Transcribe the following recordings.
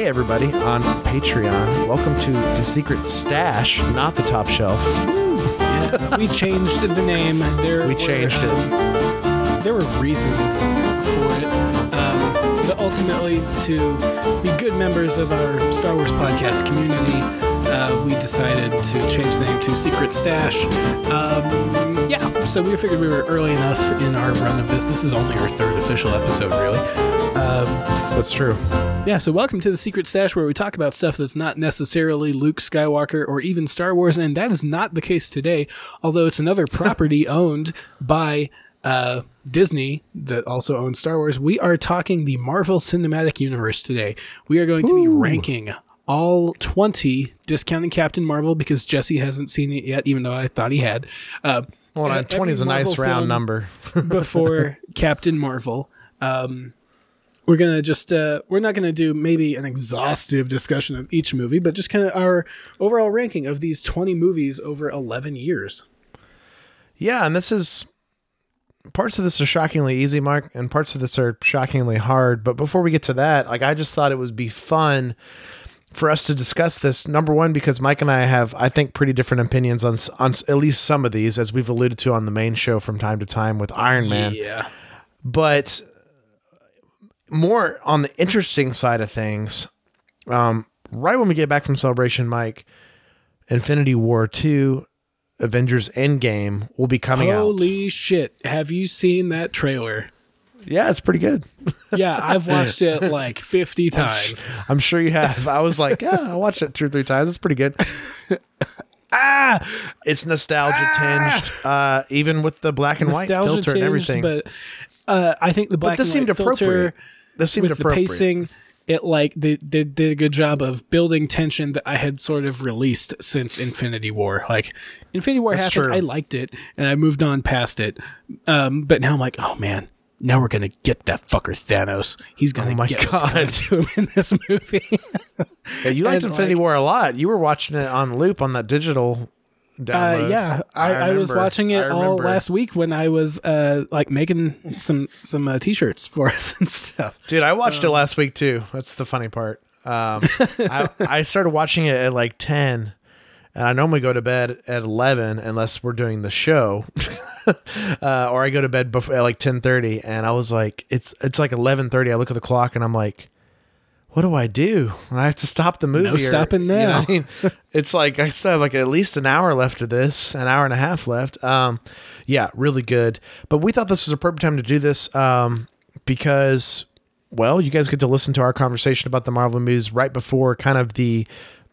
everybody on Patreon. Welcome to The Secret Stash, not The Top Shelf. Yeah, we changed the name. We changed it. There were reasons for it. But ultimately, to be good members of our Star Wars podcast community, we decided to change the name to Secret Stash. So we figured we were early enough in our run of this. This is only our third official episode, really. That's true. Yeah, so welcome to the Secret Stash, where we talk about stuff that's not necessarily Luke Skywalker or even Star Wars, and that is not the case today, although it's another property owned by Disney that also owns Star Wars. We are talking the Marvel Cinematic Universe today. We are going to be ranking all 20, discounting Captain Marvel because Jesse hasn't seen it yet, even though I thought he had. 20 is a nice round number. Before Captain Marvel. We're going to just, we're not going to do maybe an exhaustive discussion of each movie, but just kind of our overall ranking of these 20 movies over 11 years. Yeah, and parts of this are shockingly easy, Mark, and parts of this are shockingly hard. But before we get to that, I just thought it would be fun for us to discuss this. Number one, because Mike and I have, I think, pretty different opinions on at least some of these, as we've alluded to on the main show from time to time with Iron Man. Yeah. But more on the interesting side of things, right when we get back from Celebration, Mike, Infinity War 2, Avengers Endgame will be coming out. Holy shit. Have you seen that trailer? Yeah, it's pretty good. Yeah, I've watched it like 50 times. I'm sure you have. I was like, yeah, I watched it 2 or 3 times. It's pretty good. It's nostalgia tinged, even with the black and white filter and everything. But I think the black and white filter, this seemed with appropriate. The pacing, it they did a good job of building tension that I had sort of released since Infinity War. Like Infinity War happened, true. I liked it, and I moved on past it. But now I'm like, oh man, now we're gonna get that fucker Thanos. He's gonna get what's coming to him in this movie. Yeah, you liked Infinity War a lot. You were watching it on loop on that digital download. Yeah, I was watching it all last week when I was making some t-shirts for us and stuff. Dude, I watched it last week too. That's the funny part. I started watching it at like 10, and I normally go to bed at 11 unless we're doing the show. Or I go to bed before at like 10:30, and I was like, it's like 11:30. I look at the clock and I'm like, what do? I have to stop the movie. No stopping now. You know what I mean? It's like I still have like at least an hour left of this, an hour and a half left. Yeah, really good. But we thought this was a perfect time to do this because, well, you guys get to listen to our conversation about the Marvel movies right before kind of the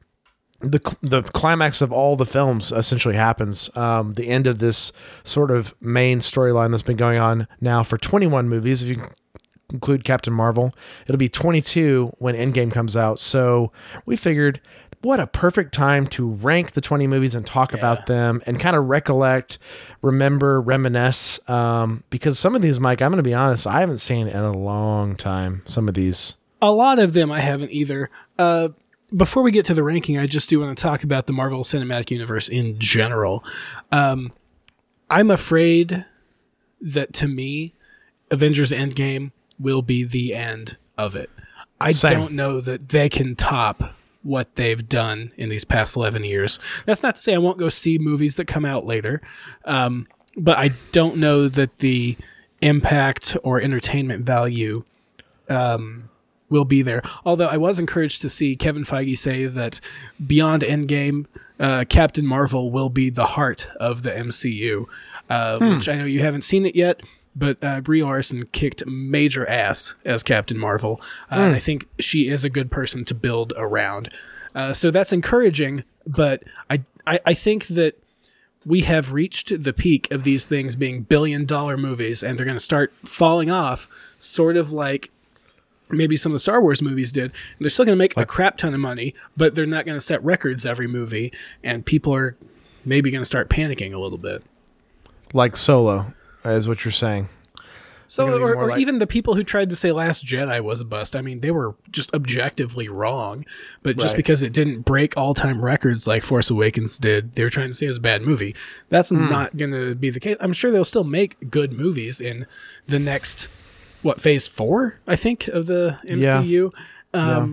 climax of all the films essentially happens. The end of this sort of main storyline that's been going on now for 21 movies. If you include Captain Marvel, it'll be 22 when Endgame comes out. So we figured, what a perfect time to rank the 20 movies and talk about them and kind of recollect, remember, reminisce. Because some of these, Mike, I'm going to be honest, I haven't seen in a long time. Some of these. A lot of them I haven't either. Before we get to the ranking, I just do want to talk about the Marvel Cinematic Universe in general. I'm afraid that, to me, Avengers Endgame will be the end of it. I don't know that they can top what they've done in these past 11 years. That's not to say I won't go see movies that come out later, but I don't know that the impact or entertainment value will be there. Although I was encouraged to see Kevin Feige say that beyond Endgame, Captain Marvel will be the heart of the MCU, which I know you haven't seen it yet, but Brie Larson kicked major ass as Captain Marvel. And I think she is a good person to build around. So that's encouraging, but I think that we have reached the peak of these things being billion-dollar movies, and they're going to start falling off, sort of like maybe some of the Star Wars movies did. And they're still going to make a crap ton of money, but they're not going to set records every movie, and people are maybe going to start panicking a little bit. Like Solo, is what you're saying. So, or even the people who tried to say Last Jedi was a bust. I mean, they were just objectively wrong, but just because it didn't break all-time records like Force Awakens did, they were trying to say it was a bad movie. That's not going to be the case. I'm sure they'll still make good movies in the next, phase 4, I think, of the MCU.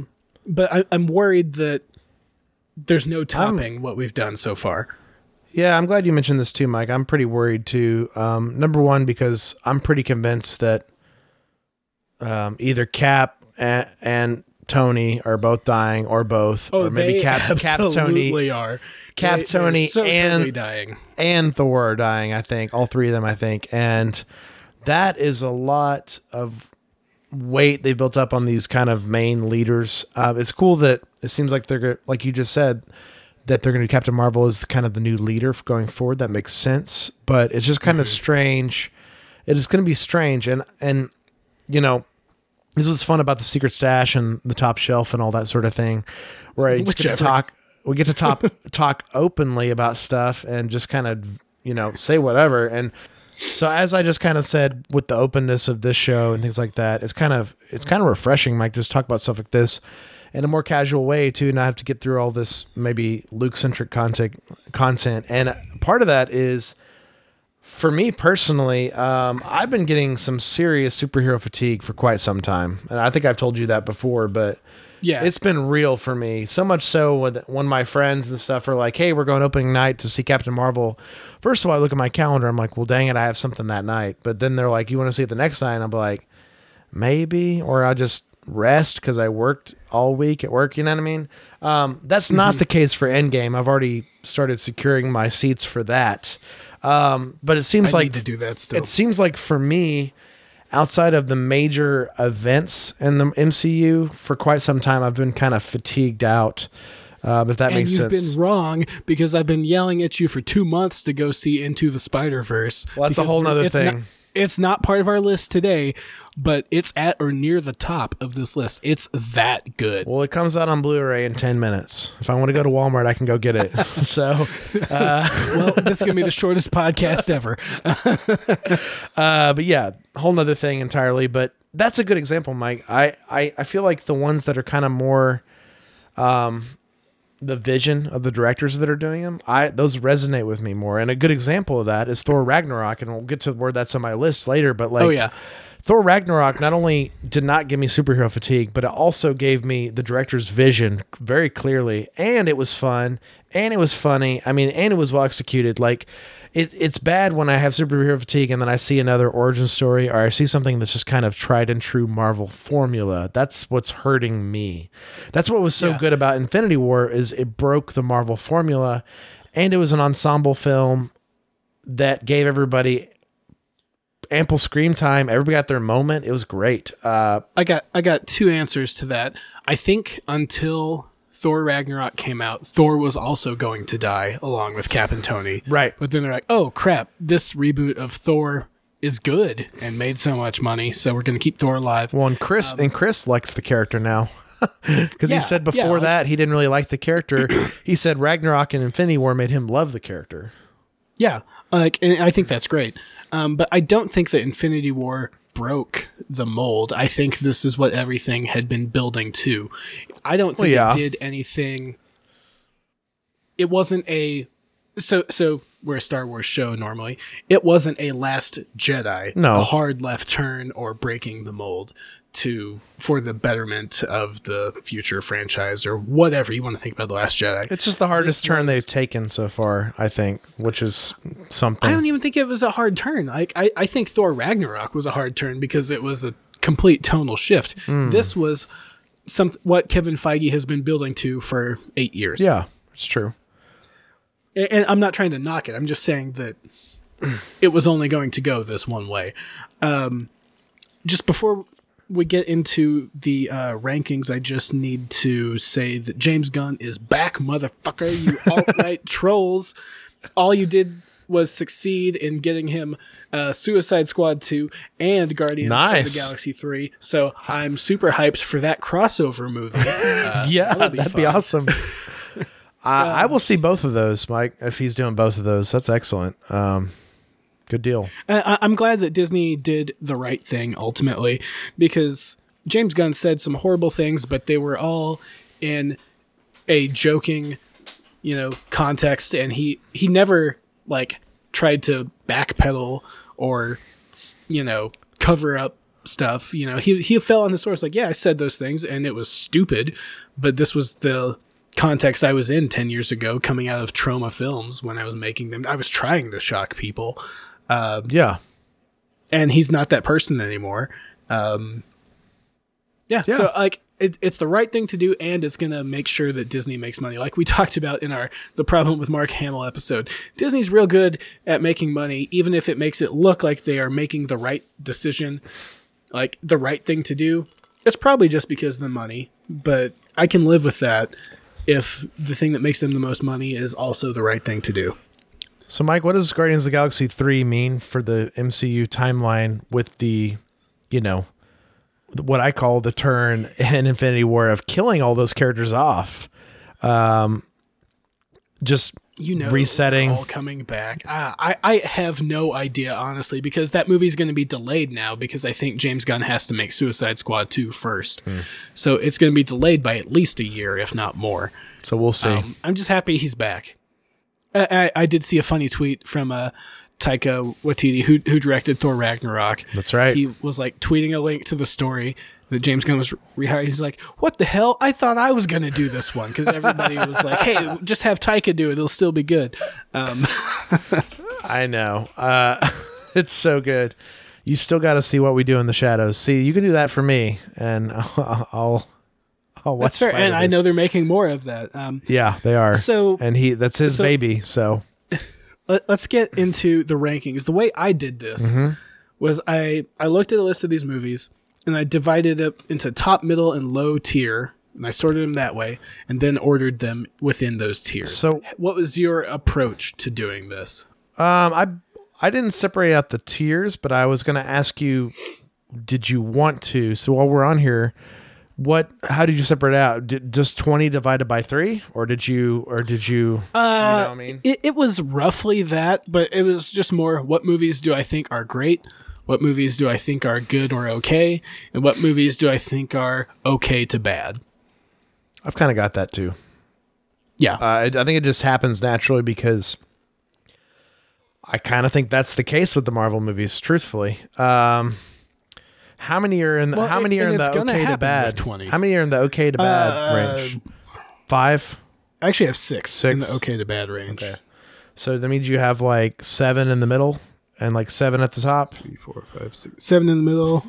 But I'm worried that there's no topping what we've done so far. Yeah, I'm glad you mentioned this too, Mike. I'm pretty worried too. Number one, because I'm pretty convinced that either Cap and Tony are both dying, or both, or maybe Cap Tony are. Cap Tony and dying, and Thor are dying. I think all three of them. I think, and that is a lot of weight they built up on these kind of main leaders. It's cool that it seems like they're, like you just said, that they're going to do Captain Marvel as kind of the new leader going forward. That makes sense, but it's just kind of strange. It is going to be strange, and you know, this was fun about the secret stash and the top shelf and all that sort of thing, where I just get to talk. We get to talk openly about stuff and just kind of, you know, say whatever. And so, as I just kind of said, with the openness of this show and things like that, it's kind of refreshing, Mike, to just talk about stuff like this in a more casual way too, not have to get through all this maybe Luke-centric content. And part of that is, for me personally, I've been getting some serious superhero fatigue for quite some time. And I think I've told you that before, but yeah, it's been real for me. So much so when my friends and stuff are like, hey, we're going opening night to see Captain Marvel. First of all, I look at my calendar. I'm like, well, dang it, I have something that night. But then they're like, you want to see it the next night? And I'm like, maybe, or I'll just rest because I worked all week at work. You know what I mean? That's not the case for Endgame. I've already started securing my seats for that. But it seems I like need to do that still. It seems like for me, outside of the major events in the MCU, for quite some time, I've been kind of fatigued out. If that makes sense. And you've been wrong, because I've been yelling at you for 2 months to go see Into the Spider-Verse. Well, that's a whole nother thing. It's not part of our list today, but it's at or near the top of this list. It's that good. Well, it comes out on Blu-ray in 10 minutes. If I want to go to Walmart, I can go get it. So, well, this is going to be the shortest podcast ever. But yeah, whole nother thing entirely. But that's a good example, Mike. I feel like the ones that are kind of more the vision of the directors that are doing them, those resonate with me more. And a good example of that is Thor Ragnarok, and we'll get to where that's on my list later. But like, oh yeah, Thor Ragnarok not only did not give me superhero fatigue, but it also gave me the director's vision very clearly, and it was fun, and it was funny. I mean, and it was well executed. Like, it's bad when I have superhero fatigue and then I see another origin story, or I see something that's just kind of tried and true Marvel formula. That's what's hurting me. That's what was so good about Infinity War, is it broke the Marvel formula, and it was an ensemble film that gave everybody ample screen time. Everybody got their moment. It was great. I got two answers to that. I think until Thor Ragnarok came out, Thor was also going to die along with Cap and Tony. Right. But then they're like, oh crap, this reboot of Thor is good and made so much money, so we're going to keep Thor alive. Well, and Chris likes the character now. Because he said before that he didn't really like the character. He said Ragnarok and Infinity War made him love the character. Yeah, and I think that's great. But I don't think that Infinity War broke the mold. I think this is what everything had been building to. I don't think it did anything. It wasn't a so we're a Star Wars show normally. It wasn't a Last Jedi, a hard left turn or breaking the mold for the betterment of the future franchise or whatever you want to think about The Last Jedi. It's just the hardest turn they've taken so far, I think, which is something. I don't even think it was a hard turn. Like I think Thor Ragnarok was a hard turn because it was a complete tonal shift. This was what Kevin Feige has been building to for 8 years. Yeah, it's true. And I'm not trying to knock it. I'm just saying that it was only going to go this one way. Just before we get into the rankings, I just need to say that James Gunn is back, motherfucker. You alt-right trolls. All you did was succeed in getting him Suicide Squad 2 and Guardians of the Galaxy 3. So I'm super hyped for that crossover movie. That'd be awesome. I will see both of those, Mike, if he's doing both of those. That's excellent. Good deal. I'm glad that Disney did the right thing ultimately, because James Gunn said some horrible things, but they were all in a joking, context, and he never tried to backpedal or cover up stuff, you know, he fell on his sword. Like, yeah, I said those things and it was stupid, but this was the context I was in 10 years ago, coming out of Trauma Films when I was making them. I was trying to shock people. Yeah. And he's not that person anymore. Yeah. So like it's the right thing to do, and it's going to make sure that Disney makes money. Like we talked about in the problem with Mark Hamill episode, Disney's real good at making money, even if it makes it look like they are making the right decision, like the right thing to do. It's probably just because of the money, but I can live with that if the thing that makes them the most money is also the right thing to do. So, Mike, what does Guardians of the Galaxy 3 mean for the MCU timeline with the, you know, what I call the turn in Infinity War of killing all those characters off? Just, you know, resetting. All coming back. I have no idea, honestly, because that movie's going to be delayed now because I think James Gunn has to make Suicide Squad 2 first. So it's going to be delayed by at least a year, if not more. So we'll see. I'm just happy he's back. I did see a funny tweet from Taika Waititi, who directed Thor Ragnarok. That's right. He was like tweeting a link to the story that James Gunn was rehired. He's like, "What the hell? I thought I was going to do this one," because everybody was like, "Hey, just have Taika do it; it'll still be good." I know. It's so good. You still got to see What We Do in the Shadows. See, you can do that for me, and I'll watch. That's fair, and I know they're making more of that. Yeah, they are. So, and that's his baby. So let's get into the rankings. The way I did this was I looked at a list of these movies and I divided it into top, middle, and low tier, and I sorted them that way, and then ordered them within those tiers. So, what was your approach to doing this? I didn't separate out the tiers, but I was going to ask you, did you want to? So while we're on here, how did you separate out? Just 20 divided by 3, or did you you know what I mean? It was roughly that, but it was just more, what movies do I think are great? What movies do I think are good or okay? And what movies do I think are okay to bad? I've kind of got that too. Yeah. I think it just happens naturally because I kind of think that's the case with the Marvel movies, truthfully. How many are in the okay to bad? 20. How many are in the okay to bad range? 5? I actually have 6 in the okay to bad range. Okay. So that means you have like 7 in the middle and like 7 at the top. 3, 4, 5, 6, 7 in the middle.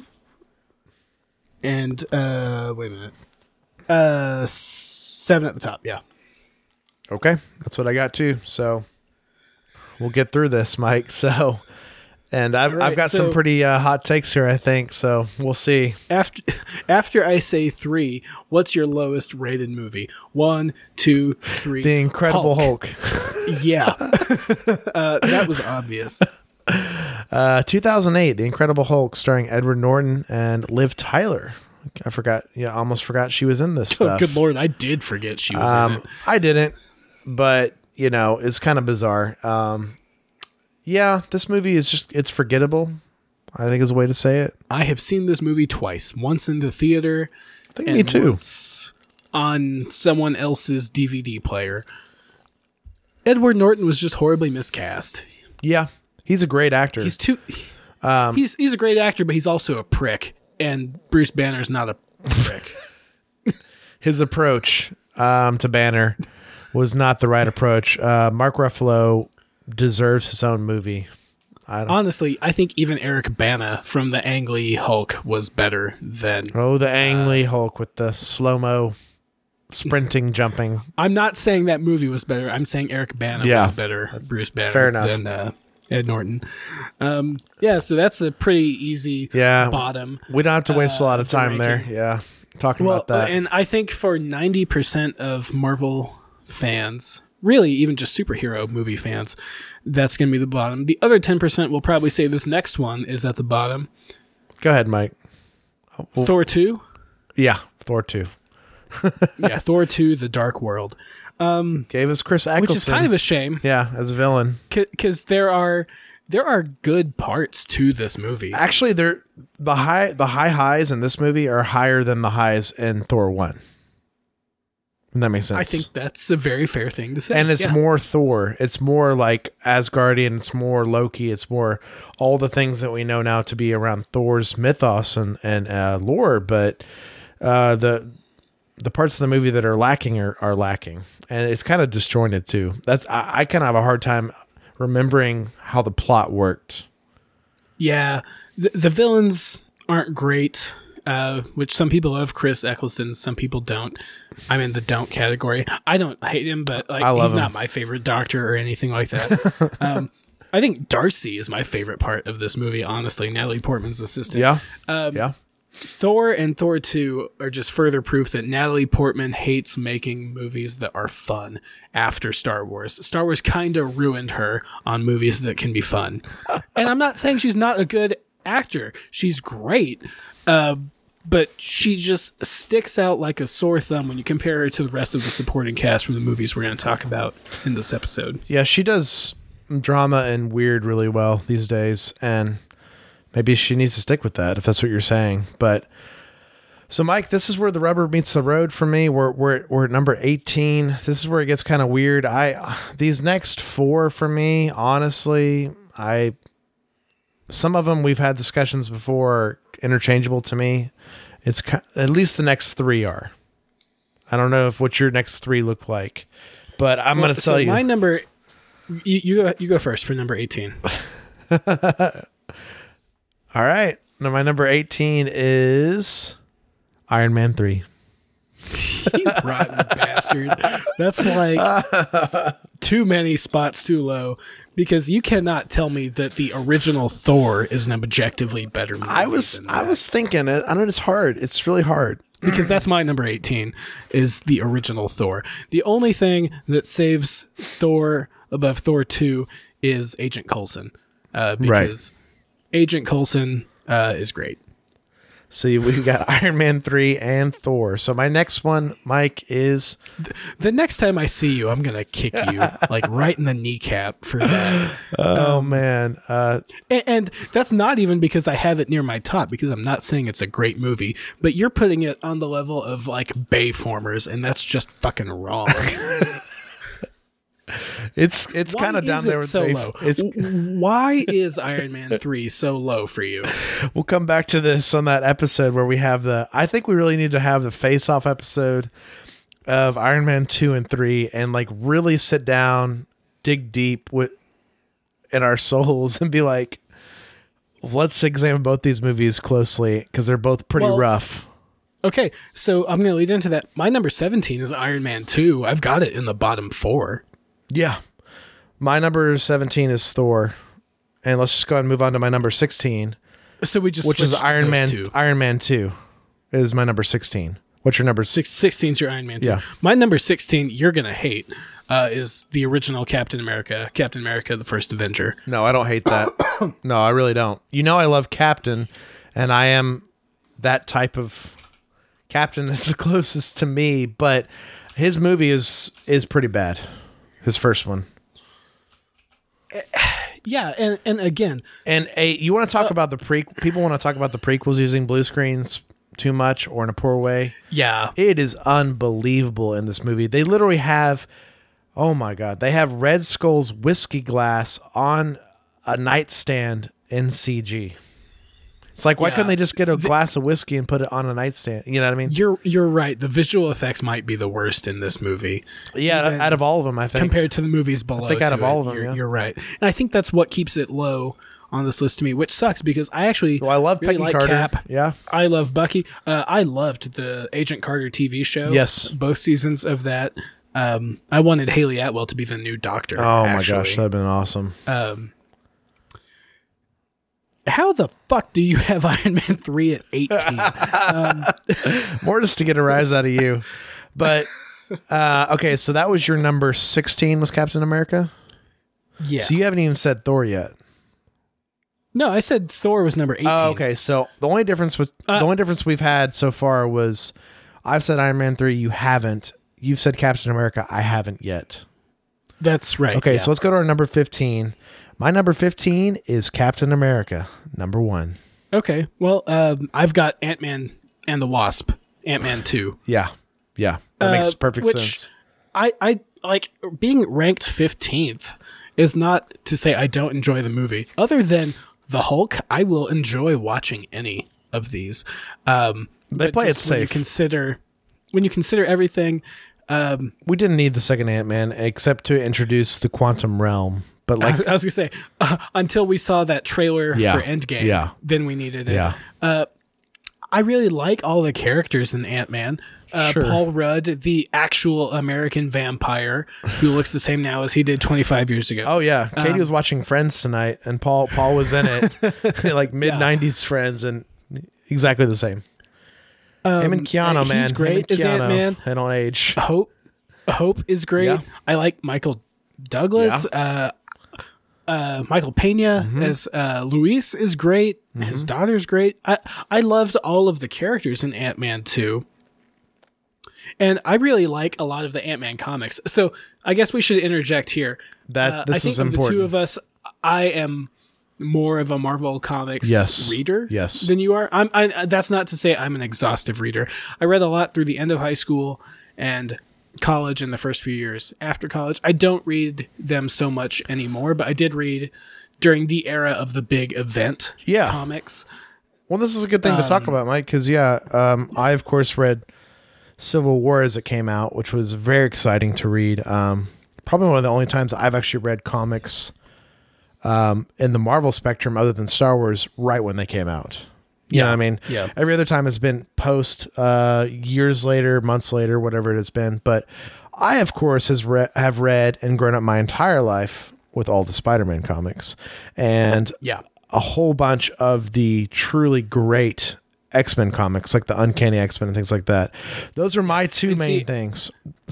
And wait a minute. 7 at the top, yeah. Okay. That's what I got too. So we'll get through this, Mike. So and I've got some pretty hot takes here, I think. So we'll see. After I say 3, what's your lowest rated movie? 1, 2, 3. The Incredible Hulk. Yeah, that was obvious. 2008, The Incredible Hulk, starring Edward Norton and Liv Tyler. I forgot. Yeah, almost forgot she was in this stuff. Good Lord, I did forget she was in it. I didn't, but you know, it's kind of bizarre. Yeah, this movie is it's forgettable, I think is a way to say it. I have seen this movie twice. Once in the theater. I think me too. Once on someone else's DVD player. Edward Norton was just horribly miscast. Yeah, he's a great actor. He's a great actor, but he's also a prick. And Bruce Banner's not a prick. His approach to Banner was not the right approach. Mark Ruffalo deserves his own movie. Honestly, I think even Eric Bana from the Ang Lee Hulk was better than... Oh, the Ang Lee Hulk with the slow-mo sprinting, jumping. I'm not saying that movie was better. I'm saying Eric Bana was better Bruce Banner than Ed Norton. So that's a pretty easy bottom. We don't have to waste a lot of time there. Yeah, talking about that. And I think for 90% of Marvel fans, really even just superhero movie fans, that's going to be the bottom. The other 10% will probably say this next one is at the bottom. Go ahead, Mike. Thor 2? Yeah, Thor 2. Yeah, Thor 2, The Dark World. Gave us Chris Eccleston. Which is kind of a shame. Yeah, as a villain. Because there are good parts to this movie. Actually, the highs in this movie are higher than the highs in Thor 1. And that makes sense. I think that's a very fair thing to say. And it's more Thor. It's more like Asgardian. It's more Loki. It's more all the things that we know now to be around Thor's mythos and lore. But the parts of the movie that are lacking are lacking, and it's kind of disjointed too. I kind of have a hard time remembering how the plot worked. Yeah, the villains aren't great. Which some people love Chris Eccleston, some people don't. I'm in the don't category. I don't hate him, but he's not my favorite Doctor or anything like that. I think Darcy is my favorite part of this movie, honestly. Natalie Portman's assistant. Yeah. Thor and Thor 2 are just further proof that Natalie Portman hates making movies that are fun after Star Wars. Star Wars kind of ruined her on movies that can be fun. And I'm not saying she's not a good actor. She's great. But she just sticks out like a sore thumb when you compare her to the rest of the supporting cast from the movies we're going to talk about in this episode. Yeah, she does drama and weird really well these days, and maybe she needs to stick with that if that's what you're saying. But so, Mike, this is where the rubber meets the road for me. We're at number 18. This is where it gets kind of weird. These next 4 for me, honestly, some of them we've had discussions before are interchangeable to me. It's at least the next 3 are. I don't know what your next 3 look like, but I'm going to tell you. My number, you go first for number 18. All right. Now my number 18 is Iron Man 3. You rotten bastard. That's like too many spots too low, because you cannot tell me that the original Thor is an objectively better movie. I was thinking it. I know it's hard. It's really hard. Because that's my number 18 is the original Thor. The only thing that saves Thor above Thor 2 is Agent Coulson. Because Agent Coulson is great. So we've got Iron Man 3 and Thor. So my next one, Mike, is... The next time I see you, I'm going to kick you like right in the kneecap for that. Oh, man. And that's not even because I have it near my top, because I'm not saying it's a great movie, but you're putting it on the level of like Bayformers, and that's just fucking wrong. It's kind of down there with so low. Why is Iron Man 3 so low for you? We'll come back to this on that episode where we have I think we really need to have the face-off episode of Iron Man 2 and 3 and like really sit down, dig deep in our souls and be like, let's examine both these movies closely because they're both pretty rough. Okay, so I'm going to lead into that. My number 17 is Iron Man 2. I've got it in the bottom 4. Yeah. My number 17 is Thor. And let's just go ahead and move on to my number 16. So we just which is Iron Man 2. Iron Man 2 is my number 16. What's your number? 16 is your Iron Man 2. Yeah. My number 16, you're going to hate, is the original Captain America, the First Avenger. No, I don't hate that. No, I really don't. You know I love Captain, and I am that type of... Captain is the closest to me, but his movie is pretty bad. His first one. Yeah, and again... And you want to talk about people want to talk about the prequels using blue screens too much or in a poor way. Yeah. It is unbelievable in this movie. They literally have... Oh my God. They have Red Skull's whiskey glass on a nightstand in CG. It's like, why couldn't they just get a glass of whiskey and put it on a nightstand? You know what I mean? You're right. The visual effects might be the worst in this movie. Yeah, out of all of them, I think. Compared to the movies below. I think out of all of them, you're right. And I think that's what keeps it low on this list to me, which sucks because I actually I love really Peggy like Carter. Cap. Yeah. I love Bucky. I loved the Agent Carter TV show. Yes. Both seasons of that. I wanted Haley Atwell to be the new Doctor. Oh my gosh, that'd been awesome. How the fuck do you have Iron Man 3 at 18? More just to get a rise out of you. But, okay, so that was your number 16 was Captain America? Yeah. So you haven't even said Thor yet. No, I said Thor was number 18. Oh, okay, so the only difference we've had so far was I've said Iron Man 3, you haven't. You've said Captain America, I haven't yet. That's right. Okay, so let's go to our number 15. My number 15 is Captain America, number 1. Okay, well, I've got Ant-Man and the Wasp, Ant-Man 2. Yeah. Yeah, that makes perfect which sense. I like being ranked 15th is not to say I don't enjoy the movie. Other than the Hulk, I will enjoy watching any of these. They play it safe. When you consider everything, We didn't need the second Ant-Man except to introduce the quantum realm. But like, I was gonna say until we saw that trailer Yeah, for Endgame, yeah. then we needed it. yeah, I really like all the characters in Ant-Man. Sure. Paul Rudd, the actual American vampire, who looks the same now as he did 25 years ago. oh yeah. Katie was watching Friends tonight, and Paul was in it, like mid '90s Friends, and exactly the same. Him and Keanu, he's man, great Him and as Keanu, Ant-Man. They don't age. Hope is great. Yeah. I like Michael Douglas. Michael Pena as Luis is great. His daughter's great. I loved all of the characters in Ant-Man 2. And I really like a lot of the Ant-Man comics. So I guess we should interject here. That this I think is of important. the two of us, I am more of a Marvel Comics reader than you are. That's not to say I'm an exhaustive reader. I read a lot through the end of high school and college and the first few years after college. I don't read them so much anymore, but I did read during the era of the big event comics. Well, this is a good thing to talk about, Mike, because I of course read Civil War as it came out, which was very exciting to read. Probably one of the only times I've actually read comics in the Marvel spectrum other than Star Wars right when they came out. You know what I mean? Yeah. Every other time has been post years later, months later, whatever it has been. But I, of course, have read and grown up my entire life with all the Spider-Man comics and a whole bunch of the truly great X-Men comics, like the Uncanny X-Men and things like that. Those are my two main things.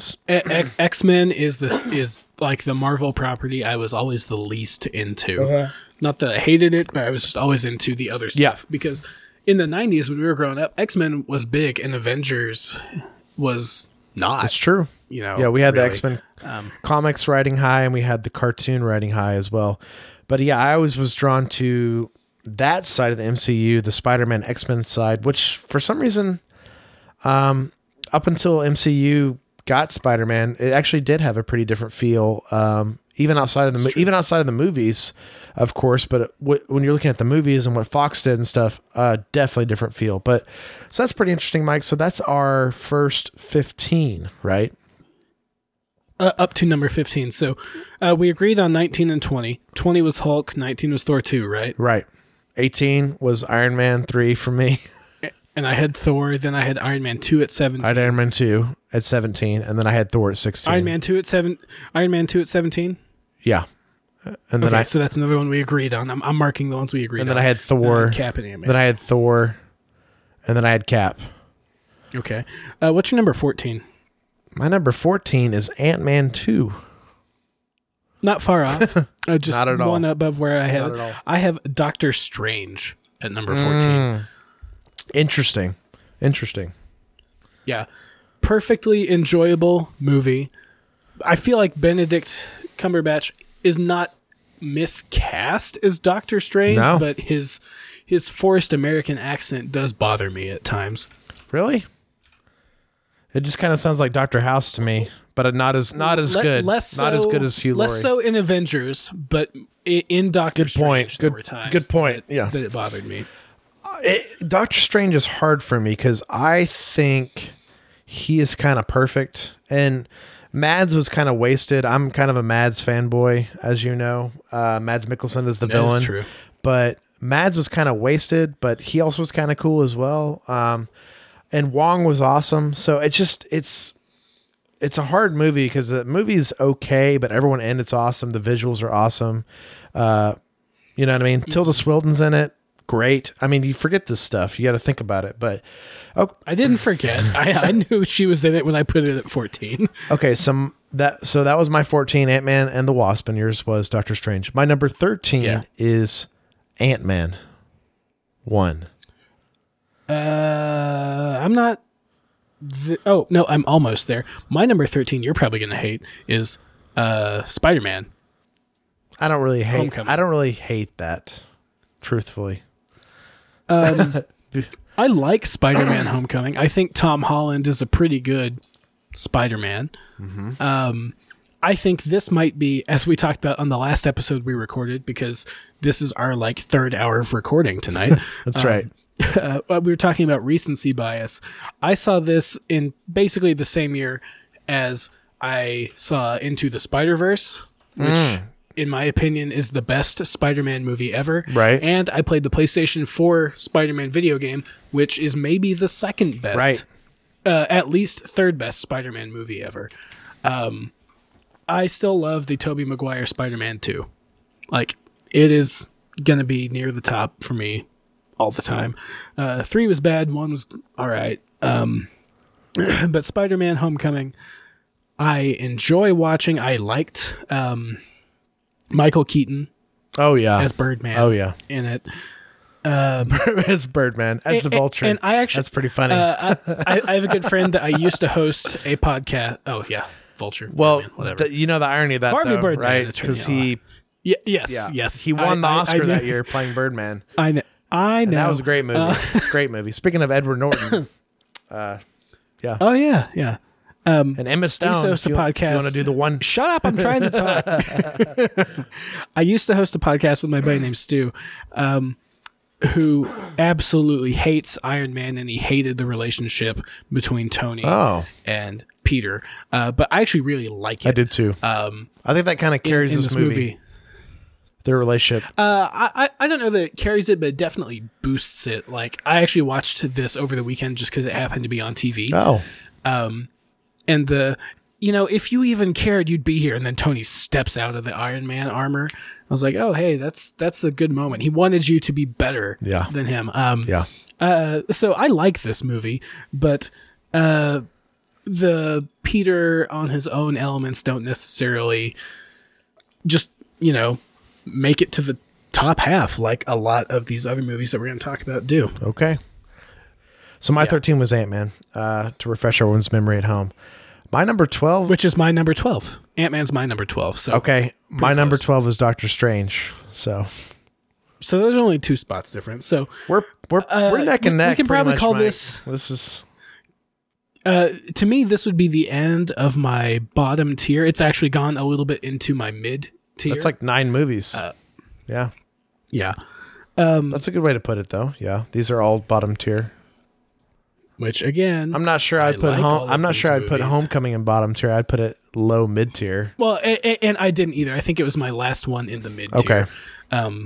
X-Men is like the Marvel property I was always the least into. Not that I hated it, but I was just always into the other stuff. Because in the 90s when we were growing up, X-Men was big and Avengers was not. It's true. You know, yeah, we had really. the X-Men comics riding high, and we had the cartoon riding high as well. But yeah, I always was drawn to that side of the MCU, the Spider-Man X-Men side, which for some reason, up until MCU got Spider-Man, it actually did have a pretty different feel. Even outside of the movies, of course. But when you're looking at the movies and what Fox did and stuff, definitely different feel. But so that's pretty interesting, Mike. So that's our first 15, right? Up to number 15. So we agreed on 19 and 20. 20 was Hulk. 19 was Thor 2, right? Right. 18 was Iron Man 3 for me. And I had Thor. Then I had Iron Man 2 at 17. I had Iron Man 2 at 17, and then I had Thor at 16. Iron Man 2 at 17? Yeah. And then so that's another one we agreed on. I'm marking the ones we agreed on. And then I had Thor. Cap and Ant-Man. Then I had Thor. And then I had Cap. Okay. What's your number 14? My number 14 is Ant-Man 2. Not far off. Just Not at all. one above where I have Not it. at all. I have Doctor Strange at number 14. Interesting. Yeah. Perfectly enjoyable movie. I feel like Benedict Cumberbatch is not miscast as Doctor Strange, but his forced American accent does bother me at times. Really? It just kind of sounds like Dr. House to me, but not as good. Not as good as Hugh Laurie. Less so in Avengers, but in Doctor Strange, there were times good point. that it bothered me. Doctor Strange is hard for me because I think he is kind of perfect, and Mads was kind of wasted. I'm kind of a Mads fanboy, as you know. Mads Mikkelsen is the villain. That is true. But Mads was kind of wasted, but he also was kind of cool as well. And Wong was awesome. So it's a hard movie because the movie's okay, but everyone in it's awesome. The visuals are awesome. You know what I mean? Tilda Swinton's in it. Great. I mean, you forget this stuff. You got to think about it. But I didn't forget. I knew she was in it when I put it at 14. Okay, so that was my 14, Ant-Man and the Wasp, and yours was Doctor Strange. My number 13 is Ant-Man 1. I'm not. No, I'm almost there. My number 13, you're probably gonna hate, is Spider-Man. I don't really hate. Homecoming. I don't really hate that, truthfully. I like Spider-Man: Homecoming. I think Tom Holland is a pretty good Spider-Man. I think this might be, as we talked about on the last episode we recorded, because this is our like third hour of recording tonight. That's right. We were talking about recency bias. I saw this in basically the same year as I saw Into the Spider-Verse, which in my opinion is the best Spider-Man movie ever. Right. And I played the PlayStation 4 Spider-Man video game, which is maybe the second best, Right. At least third best Spider-Man movie ever. I still love the Tobey Maguire Spider-Man 2. Like, it is going to be near the top for me all the time. 3 was bad, 1 was all right. But Spider-Man Homecoming, I enjoy watching. I liked Michael Keaton Oh yeah. as Birdman Oh yeah. in it. As Birdman, as the Vulture. And I actually, that's pretty funny. I have a good friend that I used to host a podcast. Oh yeah, Vulture. well, Birdman, whatever. you know the irony of that, Harvey though, Birdman, right? that's Because right. Yes, yeah, yes. he won the Oscar I that year playing Birdman. I know. And that was a great movie. Great movie. Speaking of Edward Norton, Oh yeah, yeah. and Emma Stone. host a you podcast. want to do the one? Shut up! I'm trying to talk. I used to host a podcast with my buddy named Stu, who absolutely hates Iron Man, and he hated the relationship between Tony Oh, and Peter. But I actually really like it. I did too. I think that kind of carries in this movie. Their relationship. I don't know that it carries it, but it definitely boosts it. Like, I actually watched this over the weekend just because it happened to be on TV. Oh, And if you even cared, you'd be here. And then Tony steps out of the Iron Man armor. I was like, oh, hey, that's a good moment. He wanted you to be better Yeah. than him. yeah. So I like this movie, but the Peter on his own elements don't necessarily just, make it to the top half like a lot of these other movies that we're going to talk about do. Okay. So my 13 was Ant-Man, to refresh everyone's memory at home. My number 12. Which is my number 12. Ant-Man's my number 12. So Okay. My number close. 12 is Doctor Strange. So there's only 2 spots different. So we're neck and neck. We can pretty probably much, call Mike. this. This is To me, this would be the end of my bottom tier. It's actually gone a little bit into my mid tier. that's like 9 movies. Yeah. Yeah. That's a good way to put it, though. Yeah. These are all bottom tier. Which again, I'm not sure I'd put like all I'm of not these sure I'd put movies. Homecoming in bottom tier. I'd put it low mid tier. well, and I didn't either. I think it was my last one in the mid tier. Okay.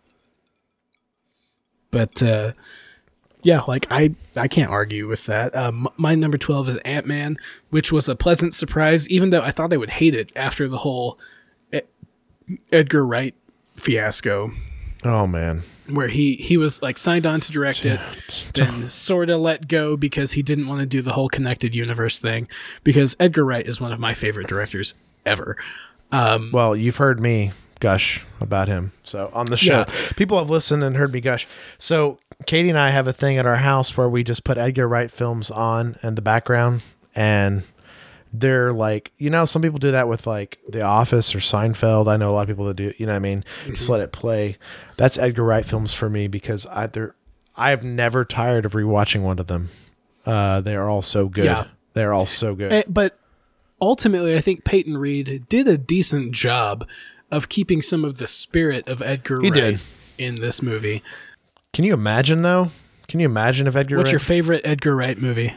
But yeah, like I can't argue with that. My number 12 is Ant-Man, which was a pleasant surprise, even though I thought I would hate it after the whole Edgar Wright fiasco, Oh man. where he was like signed on to direct it, then sort of let go because he didn't want to do the whole connected universe thing, because Edgar Wright is one of my favorite directors ever. Well, you've heard me gush about him. So on the show, Yeah. people have listened and heard me gush. So Katie and I have a thing at our house where we just put Edgar Wright films on in the background, and they're like, some people do that with like The Office or Seinfeld. I know a lot of people that do, what I mean? Just let it play. That's Edgar Wright films for me, because I have never tired of rewatching one of them. They are all so good. Yeah. They're all so good. But ultimately, I think Peyton Reed did a decent job of keeping some of the spirit of Edgar Wright did. in this movie. Can you imagine though? Can you imagine if Edgar What's Wright? your favorite Edgar Wright movie?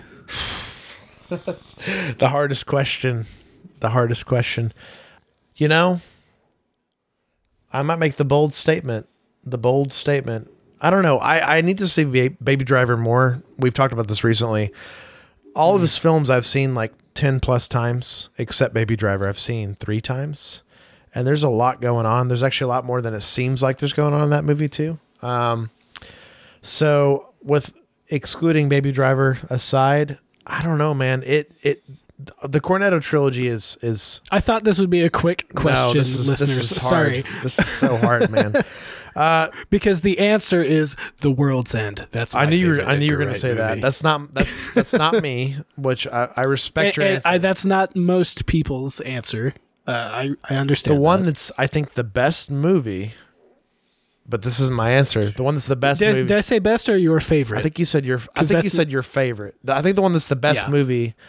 The hardest question. I might make the bold statement. I don't know. I need to see Baby Driver more. We've talked about this recently. All of his films I've seen like 10 plus times, except Baby Driver I've seen 3 times. And there's a lot going on. There's actually a lot more than it seems like there's going on in that movie too. So with excluding Baby Driver aside, I don't know, man. The Cornetto trilogy is I thought this would be a quick question, listeners. This is Sorry, hard. This is so hard, man. because the answer is The World's End. That's my I knew you were favorite going Edgar to Wright say that. movie. That's not me, which I respect your answer. That's not most people's answer. I understand The one that. that's, I think, the best movie, but this is my answer. The one that's the best movie. Did I say best or your favorite? I think you said your. I think you that's- said your favorite. I think the one that's the best Yeah. movie,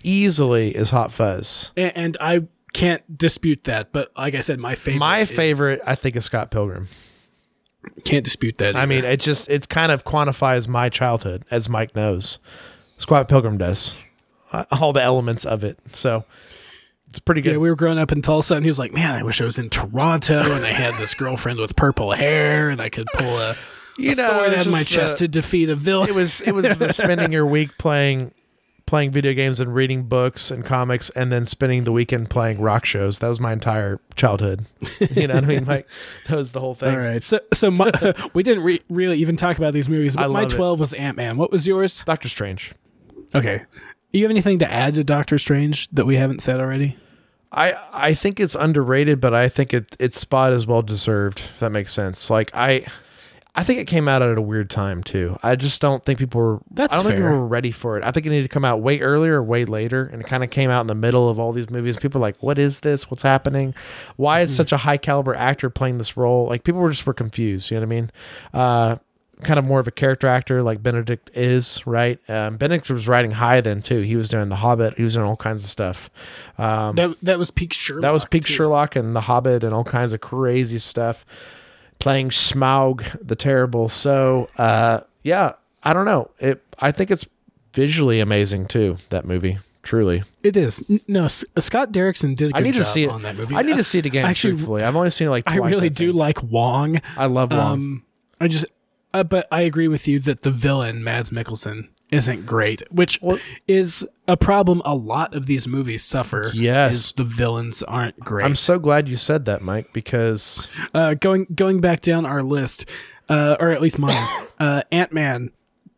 easily is Hot Fuzz. And I can't dispute that, but like I said, my favorite I think is Scott Pilgrim. Can't dispute that either. I mean, it kind of quantifies my childhood, as Mike knows. Scott Pilgrim does. All the elements of it. So it's pretty good. Yeah, we were growing up in Tulsa, and he was like, man, I wish I was in Toronto, and I had this girlfriend with purple hair, and I could pull a sword out of my chest to defeat a villain. It was the spending your week playing video games and reading books and comics, and then spending the weekend playing rock shows. That was my entire childhood. You know what I mean? Like, that was the whole thing. All right. So we didn't really even talk about these movies, but my 12 was Ant-Man. What was yours? Doctor Strange. Okay. Do you have anything to add to Doctor Strange that we haven't said already? I think it's underrated, but I think its spot is well deserved, if that makes sense. Like, I think it came out at a weird time too. I just don't think people were. That's I don't think fair. people were ready for it. I think it needed to come out way earlier or way later, and it kind of came out in the middle of all these movies. People are like, "What is this? What's happening? Why is such a high caliber actor playing this role?" Like, people were confused. You know what I mean? Kind of more of a character actor like Benedict is, right? Benedict was riding high then too. He was doing The Hobbit. He was doing all kinds of stuff. That was peak Sherlock. That was peak too. Sherlock and The Hobbit and all kinds of crazy stuff. Playing Smaug the Terrible. So, yeah, I don't know. I think it's visually amazing too, that movie. Truly. It is. No, Scott Derrickson did a good job on that movie. I need to see it again, Actually, truthfully. I've only seen it like twice. I really do like Wong. I love Wong. But I agree with you that the villain, Mads Mikkelsen, isn't great, which is a problem a lot of these movies suffer. Yes. Is the villains aren't great. I'm so glad you said that, Mike, because... going back down our list, or at least mine, Ant-Man,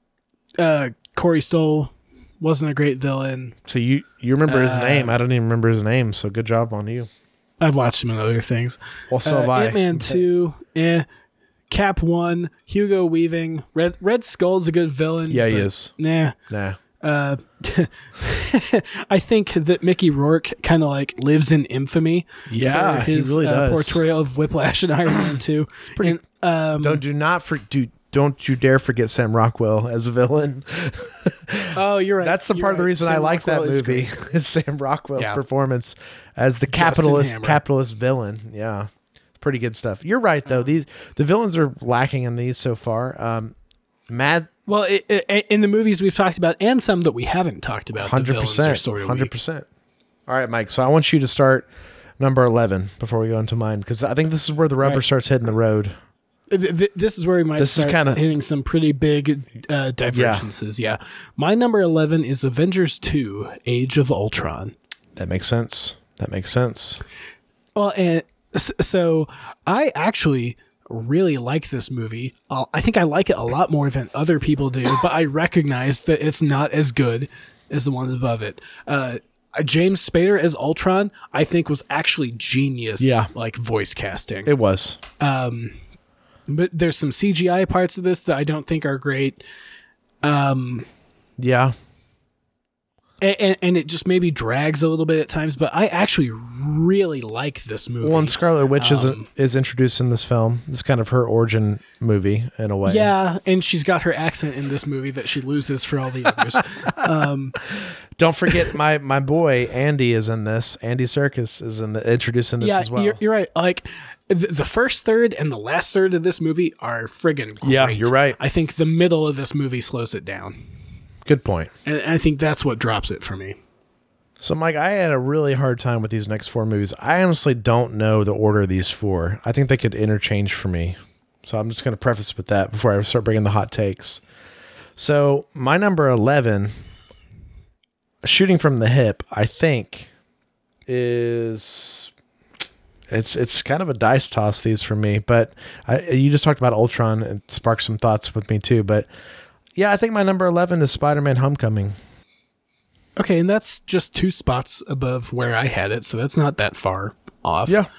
Corey Stoll wasn't a great villain. So you remember his name. I don't even remember his name, so good job on you. I've watched him in other things. Well, so have I. Ant-Man 2, Cap 1, Hugo Weaving. Red Skull's a good villain. Yeah, he is. Nah. Nah. I think that Mickey Rourke kind of like lives in infamy. Yeah, for his he really does. Portrayal of Whiplash in Iron Man 2. It's pretty. Don't you dare forget Sam Rockwell as a villain. Oh, you're right. That's the part of the reason Sam I like Rockwell that movie. Is Sam Rockwell's performance as the Justin capitalist villain. Yeah. Pretty good stuff. You're right though. The villains are lacking in these so far. Well, in the movies we've talked about, and some that we haven't talked about, 100%, the villains are sort of 100%. All right, Mike. So I want you to start number 11 before we go into mine, because I think this is where the rubber starts hitting the road. This is where we might start hitting some pretty big divergences. Yeah. My number 11 is Avengers 2: Age of Ultron. That makes sense. Well, and so I actually really like this movie. I think I like it a lot more than other people do, but I recognize that it's not as good as the ones above it. James Spader as Ultron, I think, was actually genius. Yeah. Like voice casting. It was. But there's some CGI parts of this that I don't think are great. Yeah. And it just maybe drags a little bit at times, but I actually really like this movie. Well, and Scarlet Witch is introduced in this film. It's kind of her origin movie in a way. Yeah, and she's got her accent in this movie that she loses for all the others. Don't forget my boy Andy is in this. Andy Serkis is introduced in this as well. You're right. Like the first third and the last third of this movie are friggin' great. Yeah, you're right. I think the middle of this movie slows it down. Good point. And I think that's what drops it for me. So, Mike, I had a really hard time with these next four movies. I honestly don't know the order of these four. I think they could interchange for me. So I'm just going to preface with that before I start bringing the hot takes. So my number 11, shooting from the hip, I think is... It's kind of a dice toss, these for me. But you just talked about Ultron. It sparked some thoughts with me, too. But... yeah, I think my number 11 is Spider-Man Homecoming. Okay, and that's just 2 spots above where I had it, so that's not that far off. Yeah.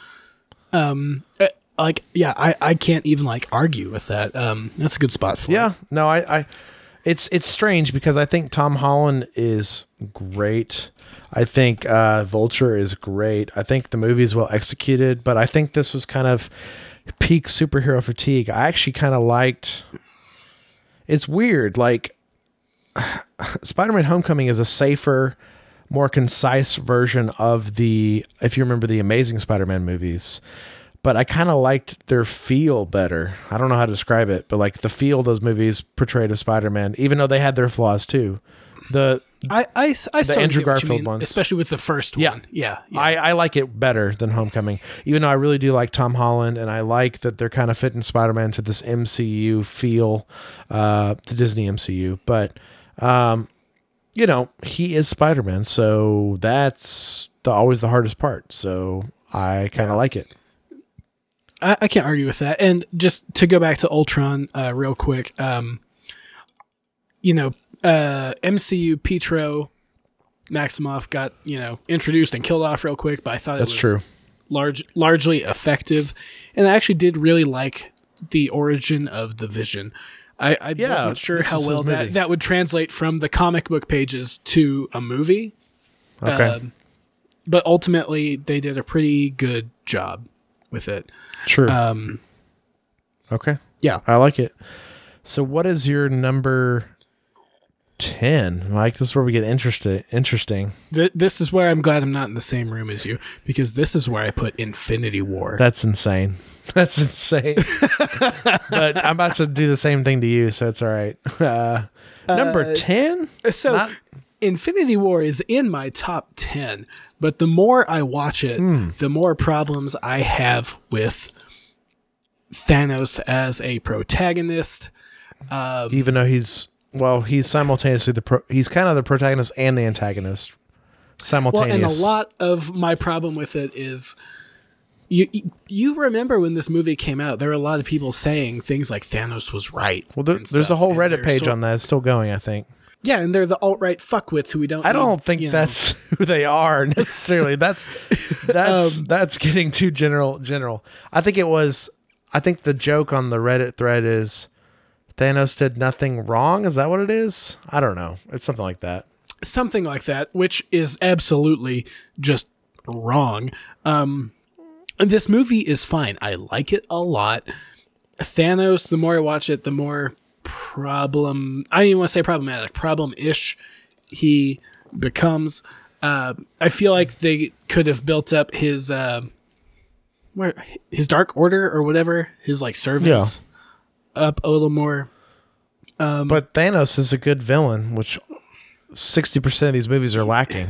I can't even argue with that. That's a good spot for it. Yeah. No, it's strange because I think Tom Holland is great. I think Vulture is great. I think the movie is well executed, but I think this was kind of peak superhero fatigue. I actually kind of liked... it's weird. Like, Spider-Man Homecoming is a safer, more concise version of if you remember the Amazing Spider-Man movies. But I kind of liked their feel better. I don't know how to describe it, but like the feel those movies portrayed of Spider-Man, even though they had their flaws too. I the Andrew Garfield ones, especially with the first one. Yeah. I like it better than Homecoming, even though I really do like Tom Holland, and I like that they're kind of fitting Spider-Man to this MCU feel, the Disney MCU. But he is Spider-Man, so that's always the hardest part. So I kind of like it. I can't argue with that. And just to go back to Ultron real quick, MCU Pietro Maximoff got, introduced and killed off real quick, but I thought that's it was true. Largely effective. And I actually did really like the origin of the Vision. I wasn't sure how well that would translate from the comic book pages to a movie. Okay. But ultimately, they did a pretty good job with it. True. Okay. Yeah. I like it. So what is your number 10? Mike, this is where we get interesting. This is where I'm glad I'm not in the same room as you, because this is where I put Infinity War. That's insane. That's insane. But I'm about to do the same thing to you, so it's all right. Number 10? Infinity War is in my top 10, but the more I watch it, the more problems I have with Thanos as a protagonist. Even though he's simultaneously he's kind of the protagonist and the antagonist simultaneous. Well, and a lot of my problem with it is you remember when this movie came out, there were a lot of people saying things like Thanos was right. Well, there's a whole Reddit page on that. It's still going, I think. Yeah, and they're the alt-right fuckwits who we don't. I don't think that's who they are necessarily. That's getting too general. I think the joke on the Reddit thread is Thanos did nothing wrong. Is that what it is? I don't know. It's something like that. Something like that, which is absolutely just wrong. This movie is fine. I like it a lot. Thanos, the more I watch it, the more I don't even want to say problematic, problem-ish he becomes. I feel like they could have built up his Dark Order or whatever, his servants up a little more. But Thanos is a good villain, which 60% of these movies are lacking.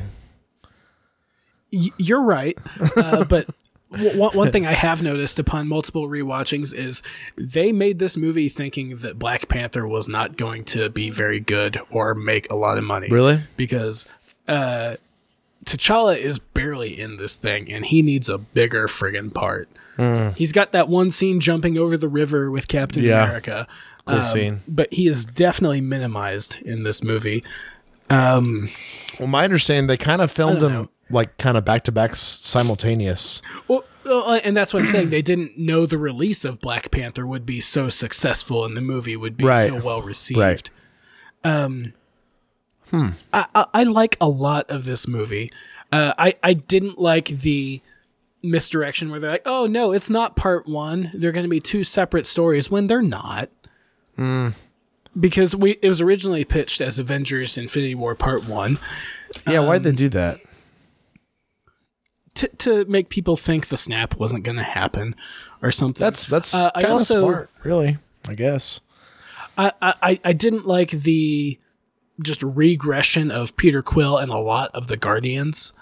You're right, but one thing I have noticed upon multiple rewatchings is they made this movie thinking that Black Panther was not going to be very good or make a lot of money. Really? Because T'Challa is barely in this thing, and he needs a bigger friggin' part. He's got that one scene jumping over the river with Captain America. Cool scene. But he is definitely minimized in this movie. Well, my understanding, they kind of filmed him kind of back-to-back simultaneous. Well, and that's what I'm saying. They didn't know the release of Black Panther would be so successful and the movie would be so well received. Right. I like a lot of this movie. I didn't like the misdirection where they're like, oh no, it's not part one. They're going to be two separate stories when they're not. Because it was originally pitched as Avengers Infinity War Part 1. Yeah, why'd they do that? To make people think the snap wasn't going to happen or something. That's kind of smart, really, I guess. I didn't like the just regression of Peter Quill and a lot of the Guardians,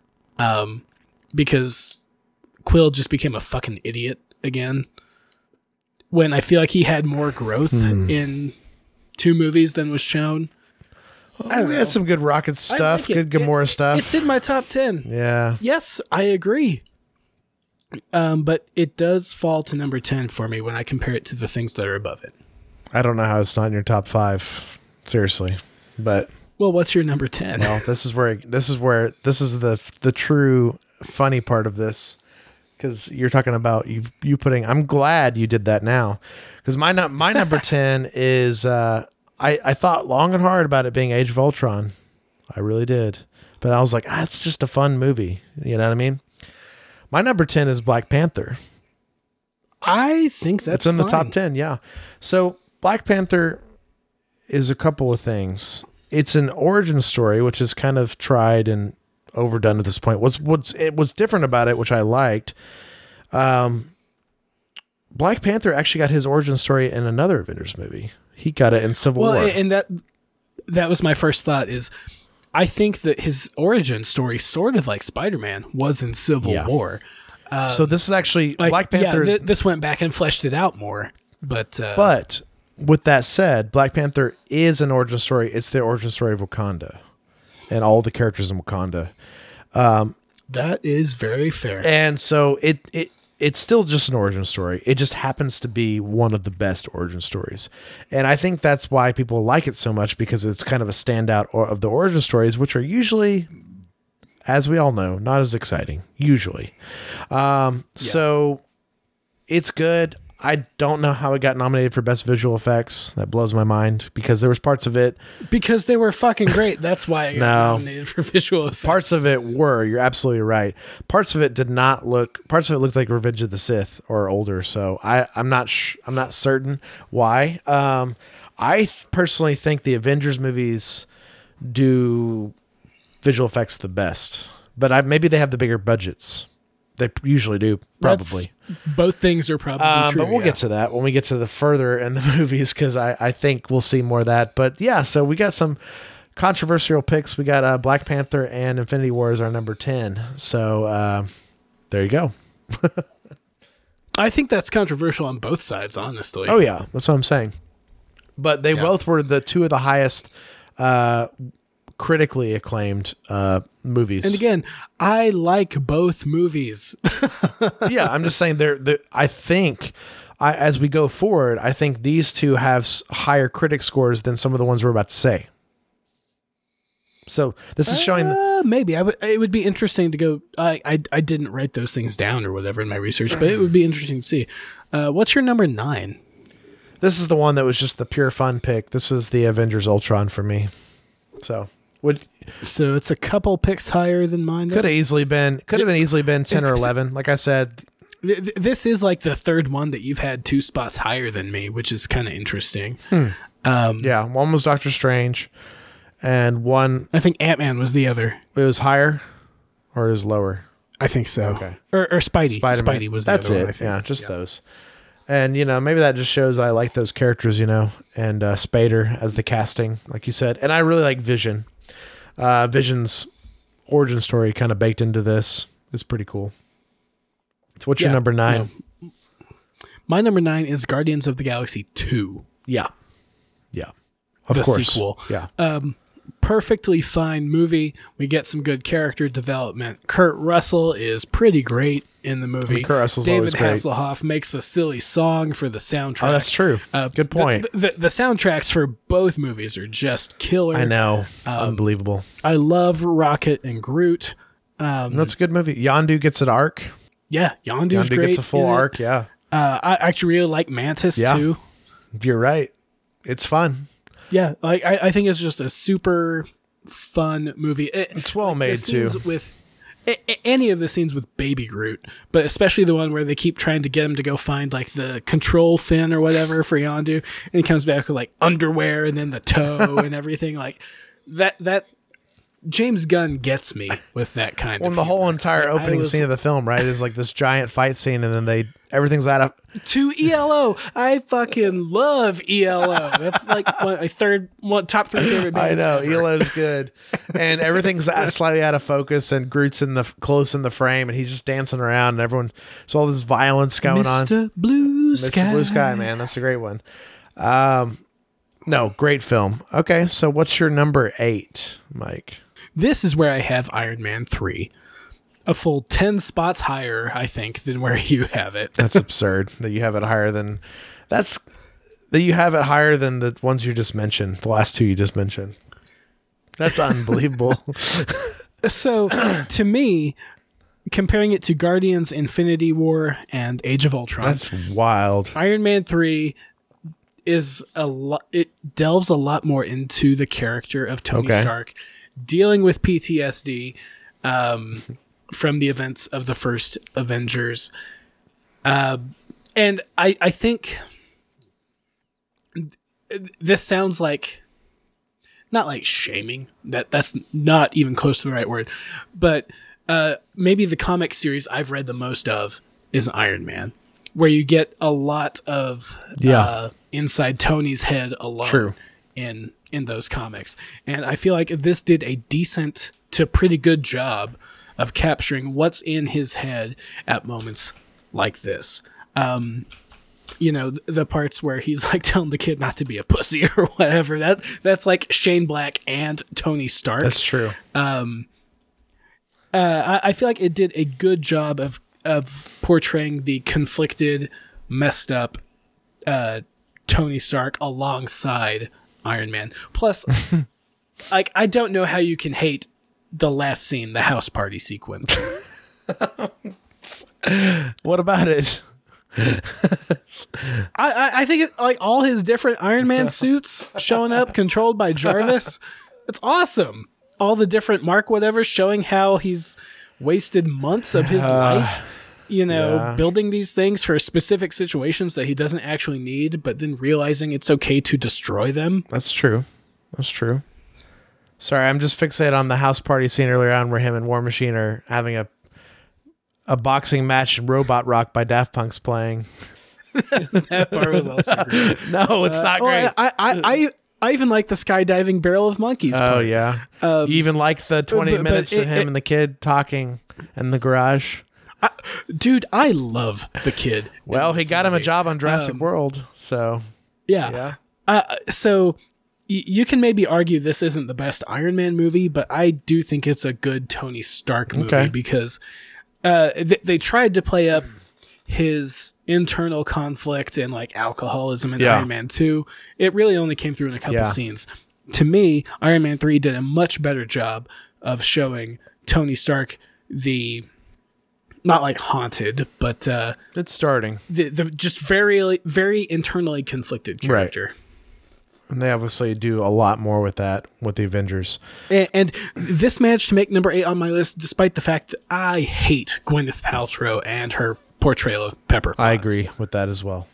because Quill just became a fucking idiot again, when I feel like he had more growth in 2 movies than was shown. We had some good Rocket stuff, good Gamora stuff. It's in my top 10. Yeah. Yes, I agree. But it does fall to number 10 for me when I compare it to the things that are above it. I don't know how it's not in your top 5. Seriously. But well, what's your number 10? Well, this is the true funny part of this, because you're talking about you putting. I'm glad you did that now, because my number 10 is. I thought long and hard about it being Age of Ultron. I really did, but I was like, it's just a fun movie. You know what I mean? My number 10 is Black Panther. I think that's in the top 10. Yeah. So Black Panther is a couple of things. it's an origin story, which is kind of tried and overdone at this point. What's different about it, which I liked. Black Panther actually got his origin story in another Avengers movie. He got it in Civil War. And that was my first thought is I think that his origin story, sort of like Spider-Man, was in Civil War. So this is actually Black Panther. Yeah, this went back and fleshed it out more. But with that said, Black Panther is an origin story. It's the origin story of Wakanda and all the characters in Wakanda. That is very fair. And so it's still just an origin story. It just happens to be one of the best origin stories. And I think that's why people like it so much, because it's kind of a standout of the origin stories, which are usually, as we all know, not as exciting, usually. So it's good. I don't know how it got nominated for Best Visual Effects. That blows my mind, because there was parts of it. Because they were fucking great. That's why it got nominated for visual effects. Parts of it were. You're absolutely right. Parts of it did not look. Parts of it looked like Revenge of the Sith or older. So I'm not certain why. I personally think the Avengers movies do visual effects the best, but maybe they have the bigger budgets. They usually do, probably. Both things are probably true. But we'll get to that when we get to the further in the movies, because I think we'll see more of that. But yeah, so we got some controversial picks. We got Black Panther and Infinity War as our number 10. So there you go. I think that's controversial on both sides, honestly. Oh, yeah. That's what I'm saying. But they both were the two of the highest critically acclaimed movies. And again, I like both movies. Yeah, I'm just saying I think as we go forward, I think these two have higher critic scores than some of the ones we're about to say. So this is showing maybe it would be interesting to go. I didn't write those things down or whatever in my research, but it would be interesting to see. What's your number 9? This is the one that was just the pure fun pick. This was the Avengers Ultron for me. So it's a couple picks higher than mine. Could have easily been 10 or 11. Like I said, this is like the third one that you've had 2 spots higher than me, which is kind of interesting. Yeah, one was Doctor Strange, and one, I think Ant-Man was the other. It was higher, or it was lower. I think so. Okay. Or Spidey. Spider-Man. Spidey was the That's other it. one, I think. Yeah, just those. And, maybe that just shows I like those characters, and Spader as the casting, like you said. And I really like Vision. Vision's origin story kind of baked into this is pretty cool. So what's your number 9? No. My number 9 is Guardians of the Galaxy 2. Yeah. Of course. The sequel. Yeah. Perfectly fine movie. We get some good character development. Kurt Russell is pretty great in the movie. Kurt Russell's David always great. Hasselhoff makes a silly song for the soundtrack. Oh, that's true. Good point. The soundtracks for both movies are just killer. I know. Unbelievable. I love Rocket and Groot. That's a good movie. Yondu gets an arc. Yeah, Yondu's Yondu great. gets a full arc, yeah. I actually really like Mantis too. You're right. It's fun. Yeah, I think it's just a super fun movie. It's well made too. With any of the scenes with Baby Groot, but especially the one where they keep trying to get him to go find like the control fin or whatever for Yondu, and he comes back with like underwear and then the toe and everything like that. James Gunn gets me with that kind of. Well, the whole entire opening scene of the film, right, is like this giant fight scene, and then everything's out of to ELO. I fucking love ELO. That's like my top 3 favorite bands. I know ever. ELO's good, and everything's slightly out of focus, and Groot's close in the frame, and he's just dancing around, and everyone. So all this violence going on. Mr. Blue Sky. Mr. Blue Sky, man, that's a great one. No, great film. Okay, so what's your number 8, Mike? This is where I have Iron Man 3. A full 10 spots higher, I think, than where you have it. That's absurd that you have it higher than the ones you just mentioned, the last 2 you just mentioned. That's unbelievable. So, to me, comparing it to Guardians, Infinity War, and Age of Ultron. That's wild. Iron Man 3 is it delves a lot more into the character of Tony Stark, dealing with PTSD from the events of the first Avengers. And I think this sounds like not like shaming, that's not even close to the right word, but maybe the comic series I've read the most of is Iron Man, where you get a lot of inside Tony's head alone. True. in those comics. And I feel like this did a decent to pretty good job of capturing what's in his head at moments like this. You know, the parts where he's like telling the kid not to be a pussy or whatever. That's like Shane Black and Tony Stark. That's true. I feel like it did a good job of portraying the conflicted, messed up Tony Stark alongside Iron Man. Plus, like, I don't know how you can hate the last scene, the house party sequence. What about it? I think it, like all his different Iron Man suits showing up, controlled by Jarvis. It's awesome. All the different Mark whatever showing how he's wasted months of his life, you know, building these things for specific situations that he doesn't actually need, but then realizing it's okay to destroy them. That's true. That's true. Sorry, I'm just fixated on the house party scene earlier on where him and War Machine are having a boxing match and Robot Rock by Daft Punk's playing. That part was also great. No, it's not great. I even like the skydiving Barrel of Monkeys part. Oh, yeah. You even like the 20 minutes of him and the kid talking in the garage? Dude, I love the kid. Well, he got him a job on Jurassic World, so... Yeah. So you can maybe argue this isn't the best Iron Man movie, but I do think it's a good Tony Stark movie because they tried to play up his internal conflict and like alcoholism in Iron Man 2. It really only came through in a couple scenes. To me, Iron Man 3 did a much better job of showing Tony Stark the not like haunted, but it's starting the just very very internally conflicted character. Right. And they obviously do a lot more with that with the Avengers. And this managed to make number 8 on my list, despite the fact that I hate Gwyneth Paltrow and her portrayal of Pepper Potts. I agree with that as well.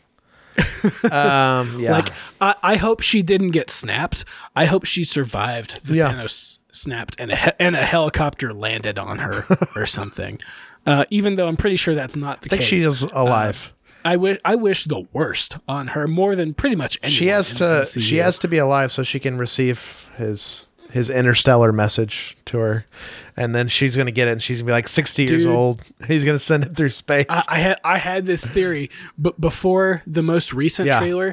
Like, I hope she didn't get snapped. I hope she survived the Thanos snapped and a helicopter landed on her or something. Even though I'm pretty sure that's not the case. I think she is alive. I wish the worst on her more than pretty much anyone. She has to be alive so she can receive his interstellar message to her, and then she's gonna get it, and she's gonna be like 60 years old. He's gonna send it through space. I had this theory, but before the most recent trailer,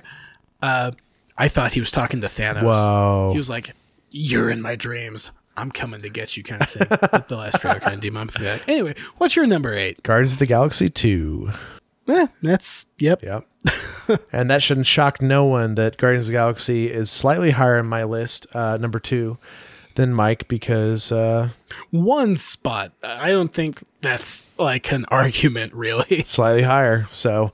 I thought he was talking to Thanos. Whoa. He was like, "You're in my dreams. I'm coming to get you," kind of thing. But the last trailer kind of demoted that. Anyway, what's your number 8? Guardians of the Galaxy 2. That's yep. And that shouldn't shock no one that Guardians of the Galaxy is slightly higher in my list, number 2, than Mike, because one spot. I don't think that's like an argument, really. Slightly higher. So,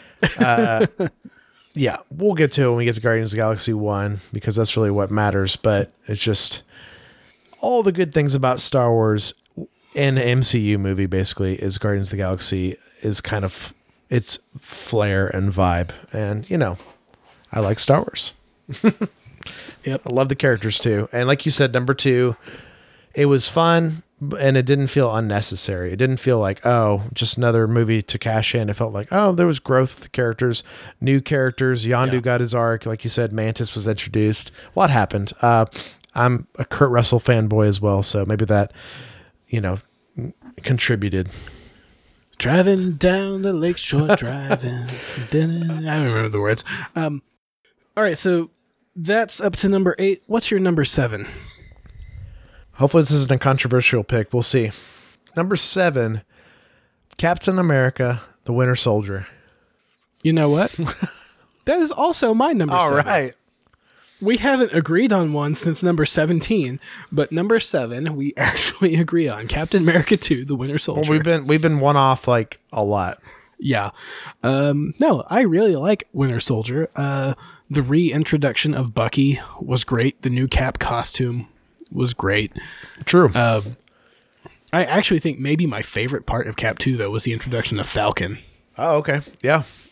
yeah, we'll get to it when we get to Guardians of the Galaxy 1, because that's really what matters. But it's just all the good things about Star Wars in an MCU movie, basically, is Guardians of the Galaxy is kind of its flair and vibe. And, you know, I like Star Wars. Yep. I love the characters too. And like you said, number 2, it was fun and it didn't feel unnecessary. It didn't feel like, oh, just another movie to cash in. It felt like, oh, there was growth with the characters, new characters. Yondu got his arc. Like you said, Mantis was introduced. A lot happened. I'm a Kurt Russell fanboy as well. So maybe that, you know, contributed. Driving down the lakeshore, driving. I don't remember the words. All right, so that's up to number 8. What's your number 7? Hopefully this isn't a controversial pick. We'll see. Number 7, Captain America, the Winter Soldier. You know what? That is also my number 7. All right. We haven't agreed on one since number 17, but number 7 we actually agree on. Captain America 2, the Winter Soldier. Well, we've been one off like a lot. Yeah. No, I really like Winter Soldier. The reintroduction of Bucky was great. The new Cap costume was great. True. I actually think maybe my favorite part of Cap 2, though, was the introduction of Falcon. Oh, okay. Yeah.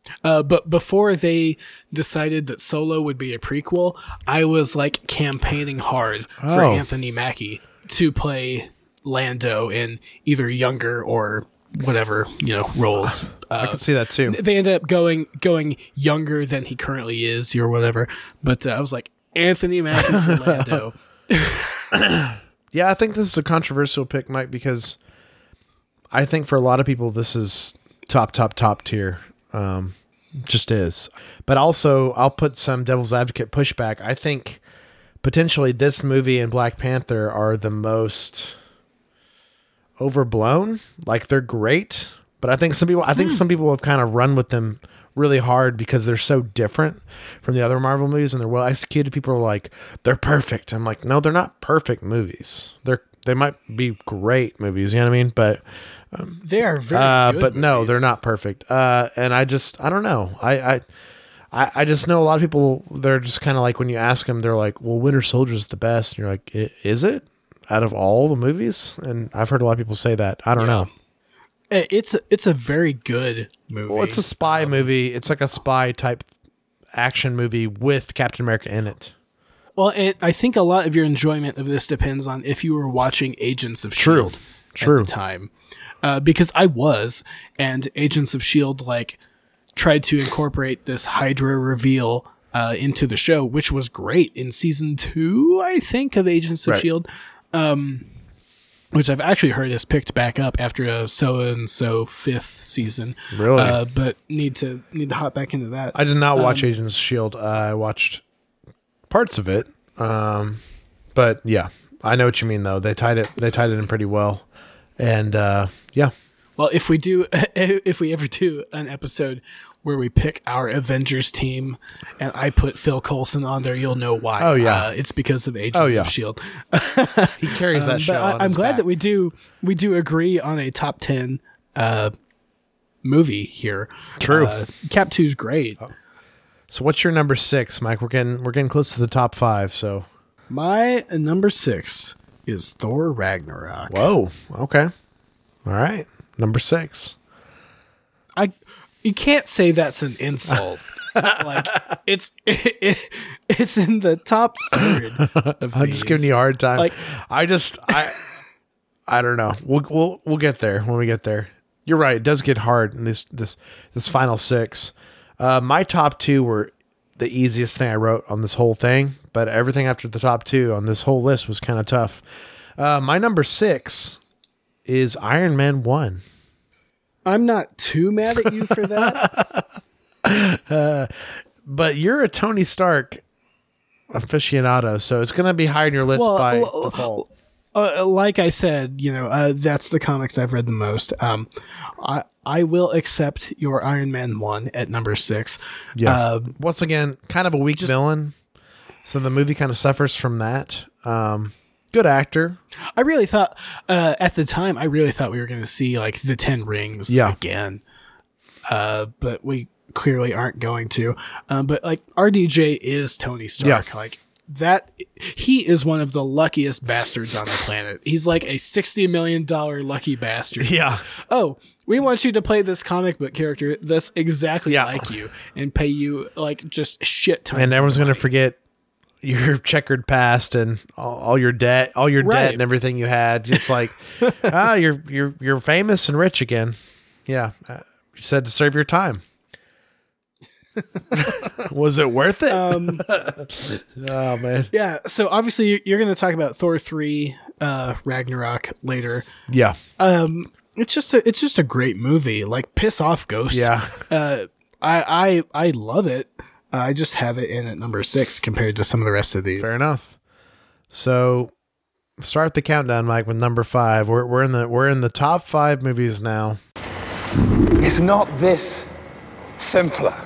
But before they decided that Solo would be a prequel, I was like campaigning hard for Anthony Mackie to play Lando in either younger or whatever, roles. I could see that too. They ended up going younger than he currently is or whatever. But I was like, Anthony Mackie for Lando. Yeah, I think this is a controversial pick, Mike, because I think for a lot of people, this is top tier. Just is. But also, I'll put some devil's advocate pushback. I think potentially this movie and Black Panther are the most overblown. Like, they're great, but I think some people have kind of run with them really hard because they're so different from the other Marvel movies and they're well executed. People are like, they're perfect. I'm like, no, they're not perfect movies. They might be great movies, you know what I mean? But they are very good but no, movies. they're not perfect. And I don't know. I just know a lot of people, they're just kind of like, when you ask them, they're like, well, Winter Soldier's the best. And you're like, is it out of all the movies? And I've heard a lot of people say that. I don't know. It's a very good movie. Well, it's a spy movie. It's like a spy type action movie with Captain America in it. Well, and I think a lot of your enjoyment of this depends on if you were watching Agents of S.H.I.E.L.D. at the time. Because I was, and Agents of S.H.I.E.L.D. tried to incorporate this Hydra reveal into the show, which was great in season 2, I think, of Agents of S.H.I.E.L.D., which I've actually heard is picked back up after a so-and-so 5th season. Really? But need to hop back into that. I did not watch Agents of S.H.I.E.L.D. I watched parts of it. But yeah, I know what you mean though. They tied it in pretty well. And yeah. Well, if we ever do an episode where we pick our Avengers team and I put Phil Coulson on there, you'll know why. Oh yeah. It's because of Agents of S.H.I.E.L.D. He carries that show. But I'm glad that we do agree on a top 10 movie here. True. Cap 2's great. So what's your number 6, Mike? We're getting close to the top 5. So my number 6 is Thor Ragnarok. Whoa. Okay. All right. Number 6. You can't say that's an insult. Like it's in the top third of I'm just giving you a hard time. Like, I don't know. We'll get there when we get there. You're right. It does get hard in this final 6. My top 2 were the easiest thing I wrote on this whole thing, but everything after the top 2 on this whole list was kind of tough. My number 6 is Iron Man 1. I'm not too mad at you for that. But you're a Tony Stark aficionado, so it's going to be high on your list by default. Like I said, that's the comics I've read the most. I will accept your Iron Man 1 at number 6. Yeah. Once again, kind of a weak villain, so the movie kind of suffers from that. Good actor. I really thought at the time, we were going to see like the 10 Rings again, but we clearly aren't going to. But like RDJ is Tony Stark. Yeah. Like that, he is one of the luckiest bastards on the planet. He's like a $60 million lucky bastard. Yeah. Oh, we want you to play this comic book character that's exactly like you and pay you like just shit tons. And everyone's going to money. forget your checkered past and all your debt, debt and everything you had. Just like, you're famous and rich again. Yeah. You said to serve your time. Was it worth it? Oh man. Yeah. So obviously you're going to talk about Thor 3, Ragnarok later. Yeah. It's just a great movie. Like piss off Ghost. Yeah. I love it. I just have it in at number 6 compared to some of the rest of these. Fair enough. So start the countdown, Mike, with number 5. We're in the top 5 movies now. Is not this simpler?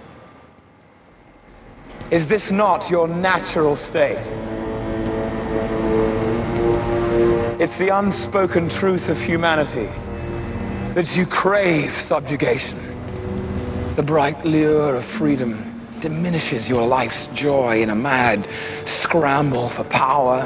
Is this not your natural state? It's the unspoken truth of humanity that you crave subjugation. The bright lure of freedom diminishes your life's joy in a mad scramble for power,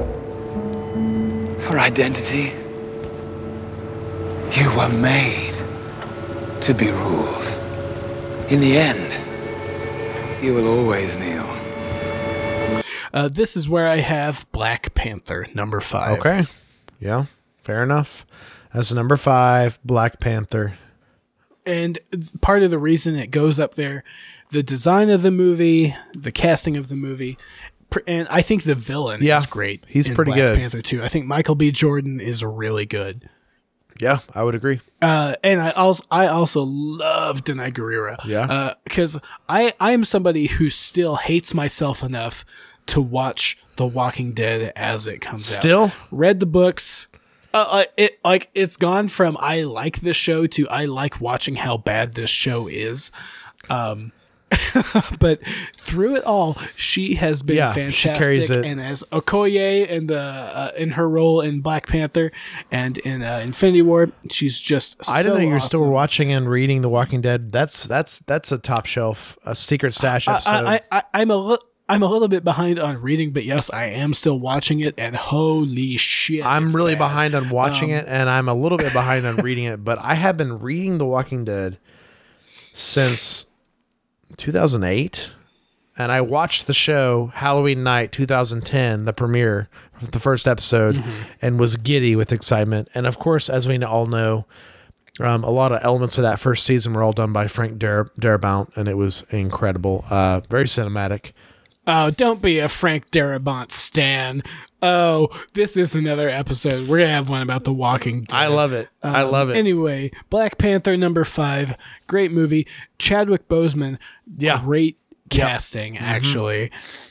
for identity. You were made to be ruled. In the end, you will always kneel. This is where I have Black Panther, number 5. Okay. Yeah, fair enough. That's number 5, Black Panther. And part of the reason it goes up there, the design of the movie, the casting of the movie, and I think the villain is great. He's in pretty Black good. Panther 2. I think Michael B. Jordan is really good. Yeah, I would agree. And I also love Denai Guerrero. Yeah. Because I'm somebody who still hates myself enough to watch The Walking Dead as it comes out. Still? Read the books. It's gone from I like this show to I like watching how bad this show is. But through it all, she has been fantastic. She carries it. And as Okoye in her role in Black Panther and in Infinity War, she's just. I didn't know you were awesome. still watching and reading The Walking Dead. That's a top shelf, a secret stash episode. I'm a little bit behind on reading, but yes, I am still watching it, and holy shit, I'm it's really bad. behind on watching it, and I'm a little bit behind on reading it. But I have been reading The Walking Dead since 2008, and I watched the show Halloween night 2010, the premiere of the first episode, and was giddy with excitement. And of course, as we all know, a lot of elements of that first season were all done by Frank Darabont, and it was incredible. Very cinematic. Oh, don't be a Frank Darabont stan. Oh, this is another episode. We're going to have one about The Walking Dead. I love it. I love it. Anyway, Black Panther number 5. Great movie. Chadwick Boseman. Yeah. Great casting, actually.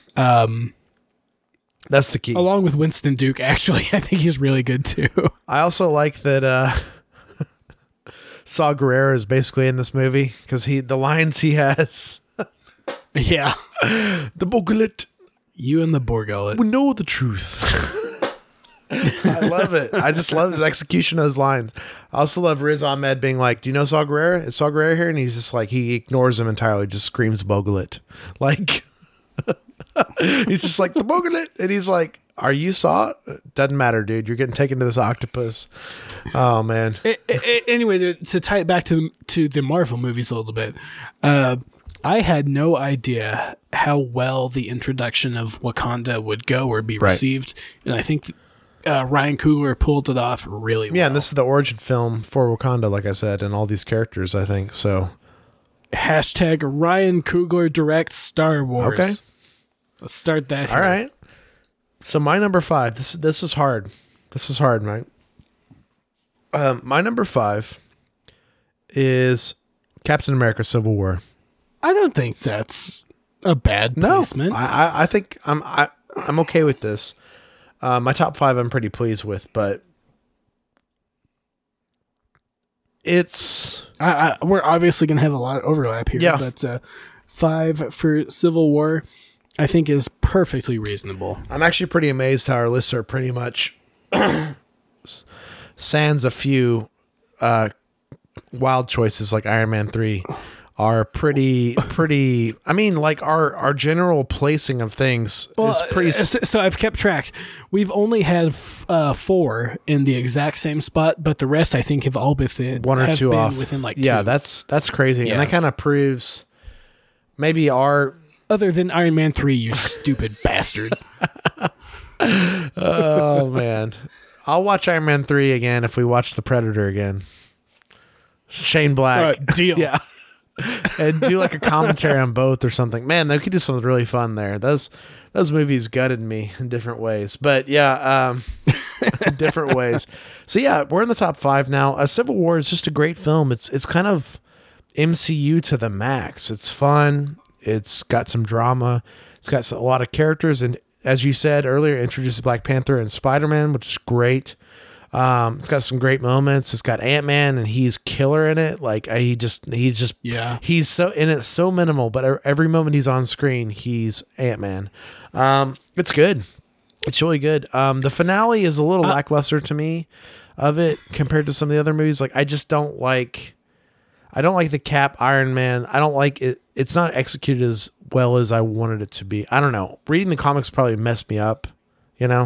That's the key. Along with Winston Duke, actually. I think he's really good, too. I also like that Saw Gerrera is basically in this movie because the lines he has. Yeah. The Bogulet You and the Borgullet. we know the truth. I love it. I just love his execution of those lines. I also love Riz Ahmed being like, "Do you know Saw Gerrera? Is Saw Gerrera here?" And he's just like, he ignores him entirely, just screams Bogulet. Like, he's just like, the Bogulet. And he's like, "Are you Saw? Doesn't matter, dude. You're getting taken to this octopus." Oh, man. Anyway, to tie it back to the Marvel movies a little bit, I had no idea how well the introduction of Wakanda would go or be received, and I think Ryan Coogler pulled it off really well. Yeah, and this is the origin film for Wakanda, like I said, and all these characters, I think. So, hashtag Ryan Coogler directs Star Wars. Okay. Let's start that here. all right. So my number 5. This is hard. This is hard, Mike. My number 5 is Captain America: Civil War. I don't think that's a bad No, placement. I think I'm okay with this. My top 5 I'm pretty pleased with, but it's we're obviously going to have a lot of overlap here, Yeah. but 5 for Civil War, I think is perfectly reasonable. I'm actually pretty amazed how our lists are pretty much sans a few wild choices like Iron Man 3 are pretty I mean, like our general placing of things is pretty So I've kept track. We've only had 4 in the exact same spot, but the rest I think have all been one or two been off within like 2. Yeah, that's crazy. Yeah. And that kind of proves maybe our Other than Iron Man 3, you stupid bastard. oh man, I'll watch Iron Man 3 again if we watch The Predator again. Shane Black. Deal. Yeah. And do like a commentary on both or something. Man, they could do something really fun there. Those movies gutted me in different ways. But yeah, different ways. So yeah, we're in the top 5 now. Civil War is just a great film. It's kind of MCU to the max. It's fun. It's got some drama. It's got a lot of characters, and as you said earlier, introduces Black Panther and Spider-Man, which is great. It's got some great moments. It's got Ant-Man, and he's killer in it. Like he's so in it, so minimal, but every moment he's on screen, he's Ant-Man. It's good. It's really good. The finale is a little lackluster to me of it compared to some of the other movies. Like I don't like the Cap Iron Man. I don't like it. It's not executed as well as I wanted it to be. I don't know. Reading the comics probably messed me up, you know?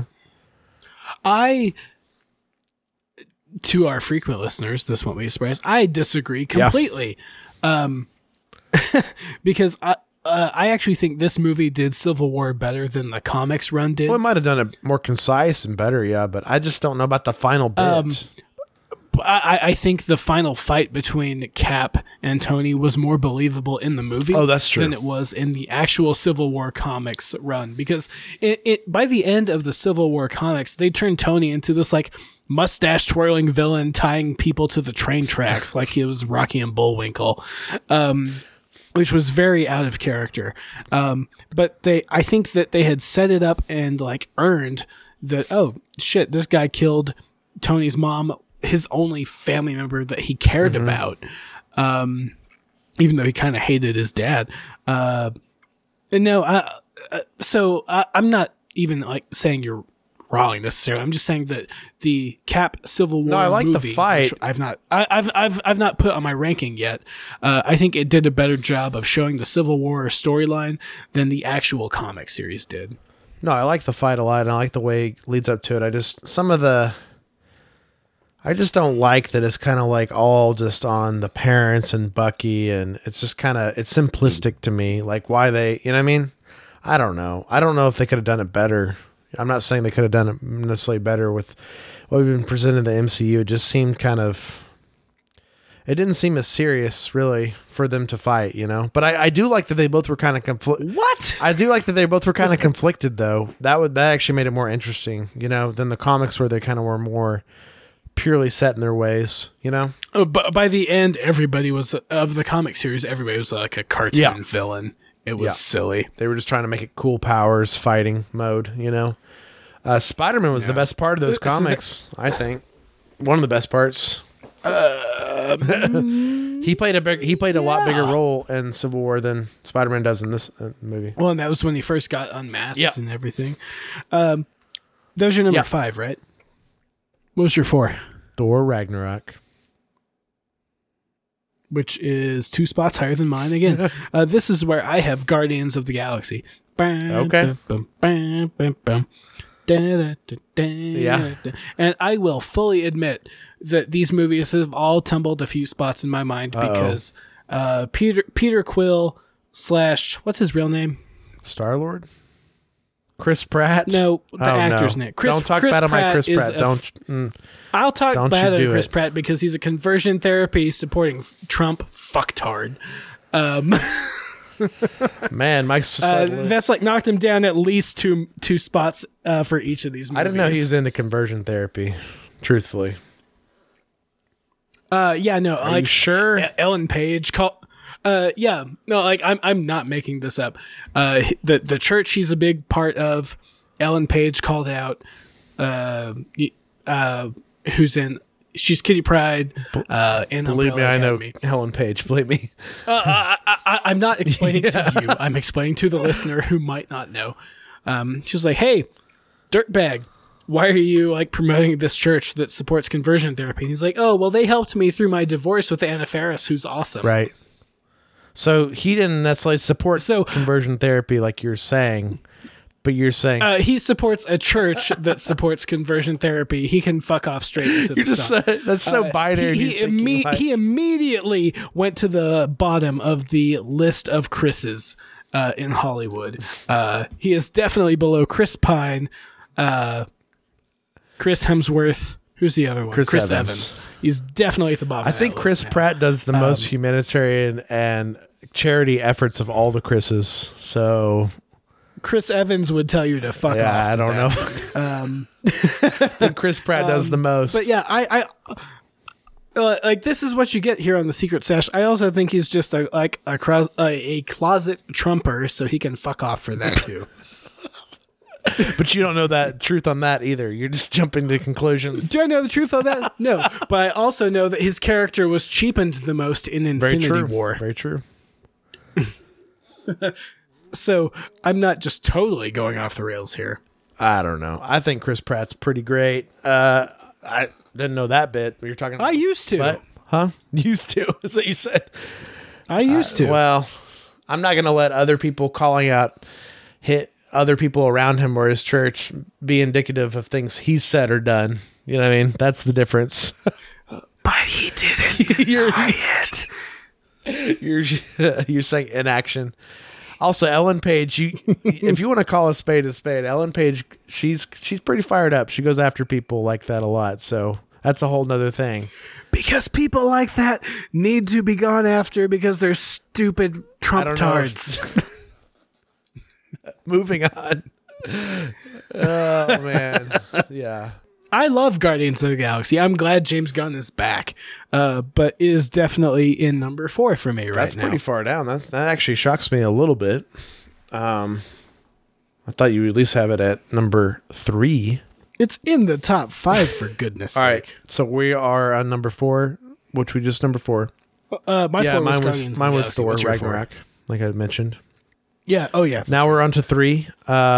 To our frequent listeners, this won't be a surprise. I disagree completely. because I actually think this movie did Civil War better than the comics run did. Well, it might have done it more concise and better, yeah, but I just don't know about the final bit. I think the final fight between Cap and Tony was more believable in the movie. Oh, that's true. Than it was in the actual Civil War comics run, because by the end of the Civil War comics, they turned Tony into this like mustache twirling villain tying people to the train tracks like he was Rocky and Bullwinkle, which was very out of character. But I think that they had set it up and like earned that. Oh shit, this guy killed Tony's mom, his only family member that he cared about, even though he kind of hated his dad. So I'm not even like saying you're wrong necessarily. I'm just saying that the Cap Civil War. No, I like movie, the fight. which I've not put on my ranking yet. I think it did a better job of showing the Civil War storyline than the actual comic series did. No, I like the fight a lot, and I like the way it leads up to it. I just don't like that it's kind of like all just on the parents and Bucky, and it's just kind of, it's simplistic to me. Like why they, you know what I mean? I don't know. I don't know if they could have done it better. I'm not saying they could have done it necessarily better with what we've been presented in the MCU. It just seemed it didn't seem as serious really for them to fight, you know? But I do like that they both were kind of What? I do like that they both were kind of conflicted though. That actually made it more interesting, you know, than the comics where they kind of were more purely set in their ways, you know? Oh, but by the end, everybody was of the comic series. Everybody was like a cartoon villain. It was silly. They were just trying to make it cool powers fighting mode, you know? Spider-Man was the best part of those comics, I think. One of the best parts. He played a lot bigger role in Civil War than Spider-Man does in this movie. Well, and that was when he first got unmasked and everything. That was your number 5, right? What was your 4? Thor Ragnarok. Which is 2 spots higher than mine again. This is where I have Guardians of the Galaxy. Okay. Yeah. And I will fully admit that these movies have all tumbled a few spots in my mind because Peter Quill / what's his real name? Star-Lord? Chris Pratt? No, the actor's name. Don't talk bad about Chris Pratt. I'll talk bad about Chris Pratt because he's a conversion therapy supporting Trump fucktard. Man, Mike's that's like knocked him down at least two spots for each of these movies. I didn't know he was into conversion therapy, truthfully. Are you sure? Ellen Page I'm not making this up. The church he's a big part of, Ellen Page called out who's in, she's Kitty Pryde in Believe Umbrella me, I Academy. know Ellen Page. Believe me. I'm not explaining to you. I'm explaining to the listener who might not know. She was like, "Hey, dirtbag, why are you like promoting this church that supports conversion therapy?" And he's like, "Oh, well, they helped me through my divorce with Anna Faris, who's awesome." Right. So he didn't necessarily support conversion therapy like you're saying, but you're saying he supports a church that supports conversion therapy. He can fuck off straight into the sun. That's so binary. He immediately went to the bottom of the list of Chris's in Hollywood. He is definitely below Chris Pine, Chris Hemsworth. Who's the other one? Chris Evans. He's definitely at the bottom. I think Chris Pratt does the most humanitarian and charity efforts of all the Chris's. So Chris Evans would tell you to fuck off. Yeah, I don't know. I think Chris Pratt does the most. But yeah, I like this is what you get here on the Secret Sesh. I also think he's just a closet Trumper, so he can fuck off for that too. But you don't know that truth on that either. You're just jumping to conclusions. Do I know the truth on that? No. But I also know that his character was cheapened the most in Infinity War. Very true. So I'm not just totally going off the rails here. I don't know. I think Chris Pratt's pretty great. I didn't know that bit. But you're talking about, I used to. What? Huh? Used to. Is that you said? I used to. Well, I'm not going to let other people calling out other people around him or his church be indicative of things he said or done. You know what I mean? That's the difference. But he didn't deny it. You're saying inaction. Also, Ellen Page, if you want to call a spade, Ellen Page, she's pretty fired up. She goes after people like that a lot. So that's a whole nother thing. Because people like that need to be gone after because they're stupid Trump tards. Moving on. Oh, man. Yeah. I love Guardians of the Galaxy. I'm glad James Gunn is back, but it is definitely in number 4 for me right now. That's pretty far down. That actually shocks me a little bit. I thought you would at least have it at number 3. It's in the top 5 for goodness sake. All right, so we are on number 4, which we just number 4. Mine was Thor Ragnarok, like I mentioned. Yeah. Oh yeah. Now we're on to 3.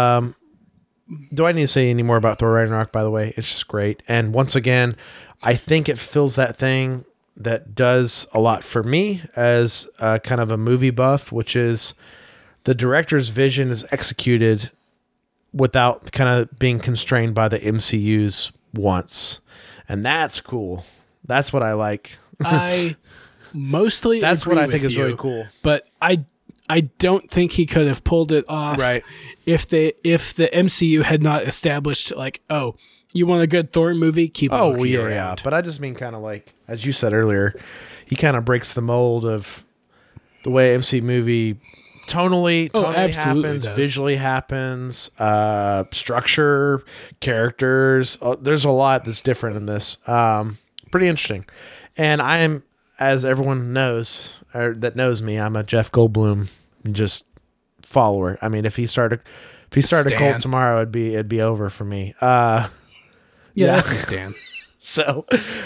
Do I need to say any more about Thor Ragnarok, by the way? It's just great. And once again, I think it fills that thing that does a lot for me as kind of a movie buff, which is the director's vision is executed without kind of being constrained by the MCU's wants. And that's cool. That's what I like. I mostly That's agree what I with think is you, really cool. But I don't think he could have pulled it off Right. if the MCU had not established like, oh, you want a good Thor movie? Keep Loki around. Yeah. But I just mean kind of like, as you said earlier, he kind of breaks the mold of the way MC movie tonally absolutely happens, does. visually happens, structure, characters. There's a lot that's different in this. Pretty interesting. And I am, as everyone knows, or that knows me, I'm a Jeff Goldblum just follower. I mean, if he started Colt tomorrow, it'd be over for me. Yeah, that's a stand. So,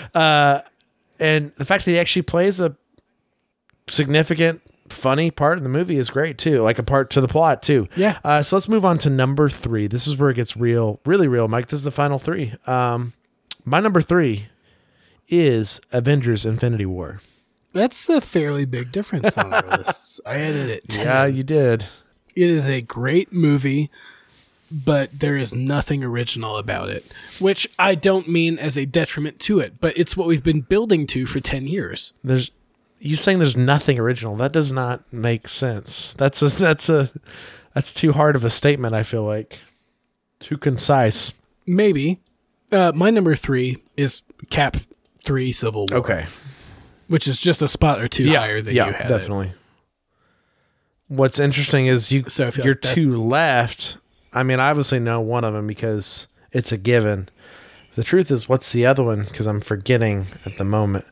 and the fact that he actually plays a significant, funny part in the movie is great too. Like a part to the plot too. Yeah. So let's move on to number 3. This is where it gets real, really real, Mike. This is the final 3. My number 3 is Avengers: Infinity War. That's a fairly big difference on our lists. I added it 10. Yeah, you did. It is a great movie, but there is nothing original about it, which I don't mean as a detriment to it, but it's what we've been building to for 10 years. You saying there's nothing original. That does not make sense. That's too hard of a statement, I feel like. Too concise. Maybe. My number 3 is Cap 3 Civil War. Okay. Which is just a spot or two higher than you had. Definitely. What's interesting is your 2 left. I mean, I obviously know one of them because it's a given. The truth is, what's the other one? Because I'm forgetting at the moment.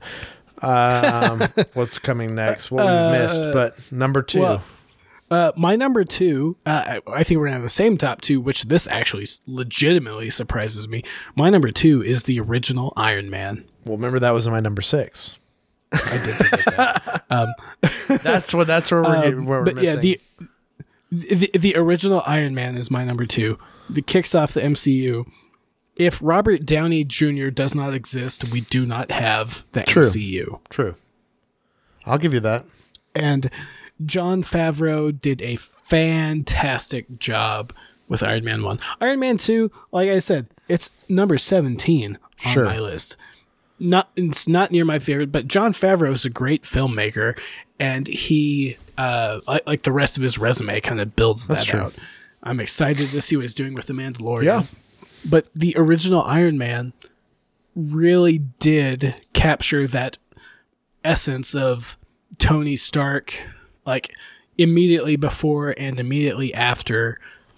What's coming next? What we missed, but number 2. Well, my number 2, I think we're gonna have the same top 2, which this actually legitimately surprises me. My number 2 is the original Iron Man. Well, remember that was my number 6. I did forget that. That's where we're missing. Yeah, the original Iron Man is my number 2. That kicks off the MCU. If Robert Downey Jr. does not exist, we do not have the MCU. True. I'll give you that. And Jon Favreau did a fantastic job with Iron Man 1. Iron Man 2, like I said, it's number 17 on my list. It's not near my favorite, but Jon Favreau is a great filmmaker, and he, like the rest of his resume, kind of builds that out. I'm excited to see what he's doing with The Mandalorian. Yeah. But the original Iron Man really did capture that essence of Tony Stark, like immediately before and immediately after,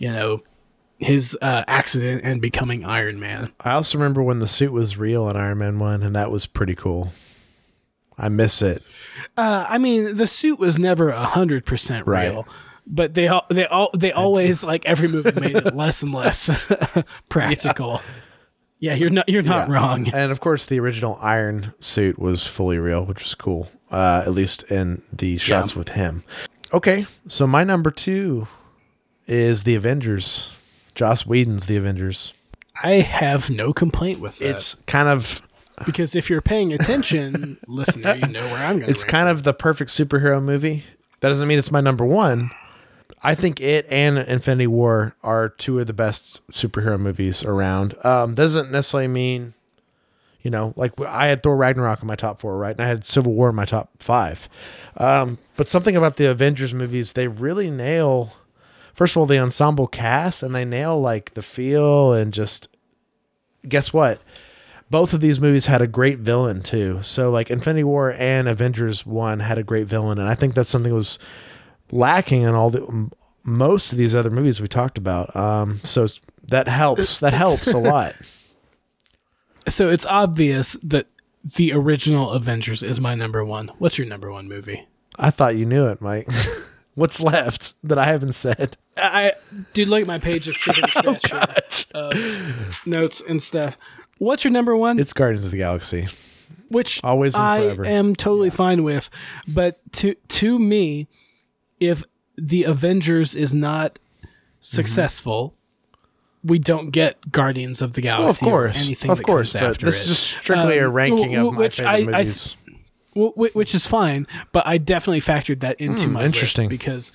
his accident and becoming Iron Man. I also remember when the suit was real in Iron Man 1, and that was pretty cool. I miss it. I mean, the suit was never 100% real, but they always, like every movie, made it less and less practical. Yeah, you're not wrong. And of course, the original Iron suit was fully real, which was cool. At least in the shots with him. Okay, so my number 2 is the Avengers. Joss Whedon's The Avengers. I have no complaint with that. It's kind of... Because if you're paying attention, listener, you know where I'm going. It's kind of the perfect superhero movie. That doesn't mean it's my number 1. I think it and Infinity War are 2 of the best superhero movies around. Doesn't necessarily mean, You know, like I had Thor Ragnarok in my top 4, right? And I had Civil War in my top 5. But something about the Avengers movies, they really nail, first of all, the ensemble cast, and they nail like the feel and just, guess what? Both of these movies had a great villain too. So like Infinity War and Avengers 1 had a great villain. And I think that's something that was lacking in most of these other movies we talked about. So that helps a lot. So it's obvious that the original Avengers is my number 1. What's your number 1 movie? I thought you knew it, Mike. What's left that I haven't said? Dude, look at my page of chicken scratch notes and stuff. What's your number 1? It's Guardians of the Galaxy. Which always and forever. I am totally fine with. But to me, if the Avengers is not successful, we don't get Guardians of the Galaxy or anything that comes after this it. is just strictly a ranking of my favorite movies. Which is fine, but I definitely factored that into my list because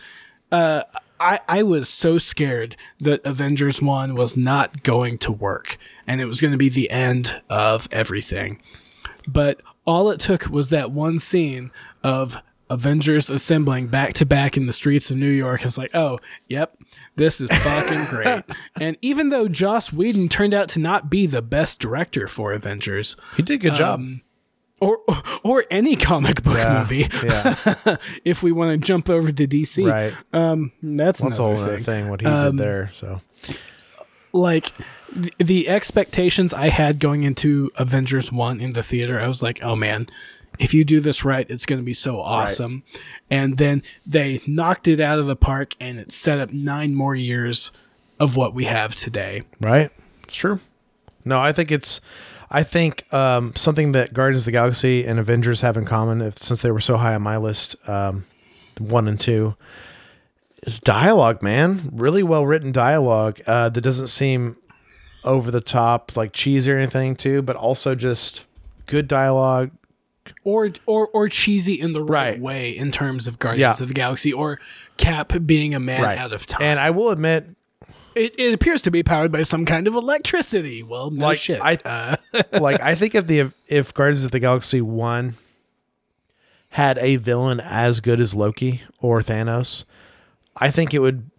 I was so scared that Avengers 1 was not going to work and it was going to be the end of everything. But all it took was that one scene of Avengers assembling back to back in the streets of New York. It's like, oh, yep, this is fucking great. And even though Joss Whedon turned out to not be the best director for Avengers, he did a good job. Or any comic book movie. Yeah. If we want to jump over to DC, right? That's a whole other thing. What he did there. So, like the expectations I had going into Avengers 1 in the theater, I was like, oh man, if you do this right, it's going to be so awesome. Right. And then they knocked it out of the park, and it set up 9 more years of what we have today. Right. It's true. No, I think something that Guardians of the Galaxy and Avengers have in common, since they were so high on my list, 1 and 2, is dialogue, man. Really well written dialogue that doesn't seem over the top, like cheesy or anything, too, but also just good dialogue. Or cheesy in the right way in terms of Guardians of the Galaxy, or Cap being a man out of time. And I will admit, it appears to be powered by some kind of electricity. Well, no shit. I think if Guardians of the Galaxy 1 had a villain as good as Loki or Thanos, I think it would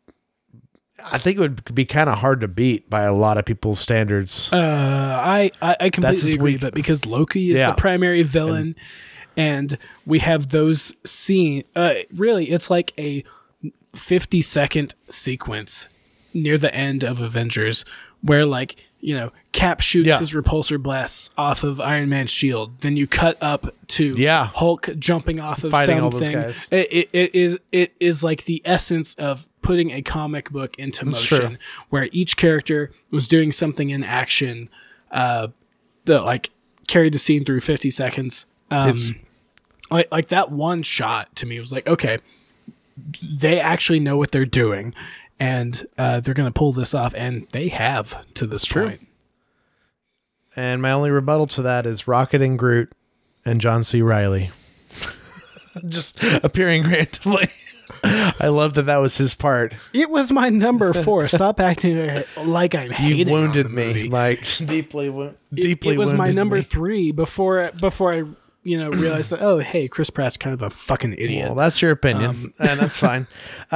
be kind of hard to beat by a lot of people's standards. I completely agree, but because Loki is the primary villain, and we have those scenes, really, it's like a 50-second sequence near the end of Avengers where, like, you know, Cap shoots his repulsor blasts off of Iron Man's shield. Then you cut up to Hulk jumping off of fighting something. All those guys. It is like the essence of putting a comic book into motion, where each character was doing something in action that like carried the scene through 50 seconds. Like that one shot to me was like, okay, they actually know what they're doing, and they're going to pull this off, and they have to this point. And my only rebuttal to that is Rocket and Groot and John C. Reilly just appearing randomly. I love that was his part. It was my number 4. Stop acting like I'm hating. You wounded on the me, movie. like deeply wounded. It was my number 3 before I realized that, oh, hey, Chris Pratt's kind of a fucking idiot. Well, that's your opinion, and that's fine.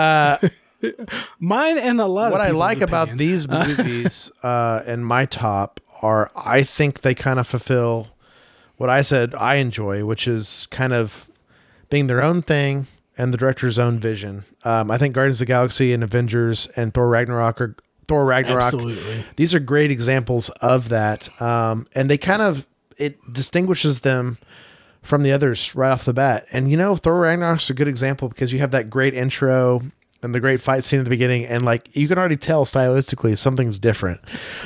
Mine and a lot what of I like opinion. about these movies and my top are, I think they kind of fulfill what I said I enjoy, which is kind of being their own thing and the director's own vision. I think Guardians of the Galaxy and Avengers and Thor Ragnarok. Absolutely. These are great examples of that. And they it distinguishes them from the others right off the bat. And, Thor Ragnarok's a good example because you have that great intro and the great fight scene at the beginning. And like, you can already tell stylistically something's different.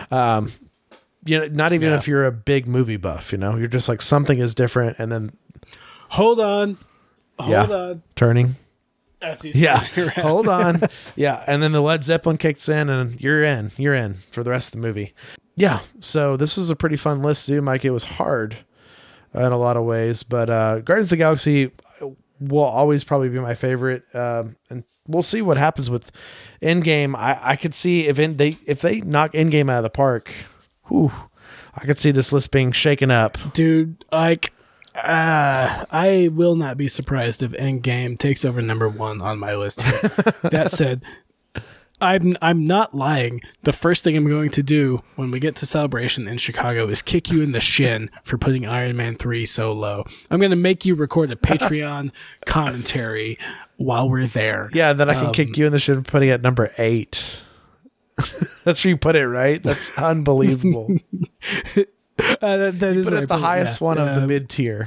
Not even if you're a big movie buff, you're just like, something is different. And then hold on. Turning. Yeah. Hold on. Yeah. And then the Led Zeppelin kicks in and you're in for the rest of the movie. Yeah. So this was a pretty fun list to do, Mike. It was hard in a lot of ways, but Guardians of the Galaxy will always probably be my favorite. And we'll see what happens with Endgame. I could see if they knock Endgame out of the park, I could see this list being shaken up. Dude, like, I will not be surprised if Endgame takes over number 1 on my list here. That said, I'm not lying. The first thing I'm going to do when we get to Celebration in Chicago is kick you in the shin for putting Iron Man 3 so low. I'm going to make you record a Patreon commentary while we're there. Yeah, then I can kick you in the shin for putting it at number 8. That's where you put it, right? That's unbelievable. That is put it at the highest one of the mid tier.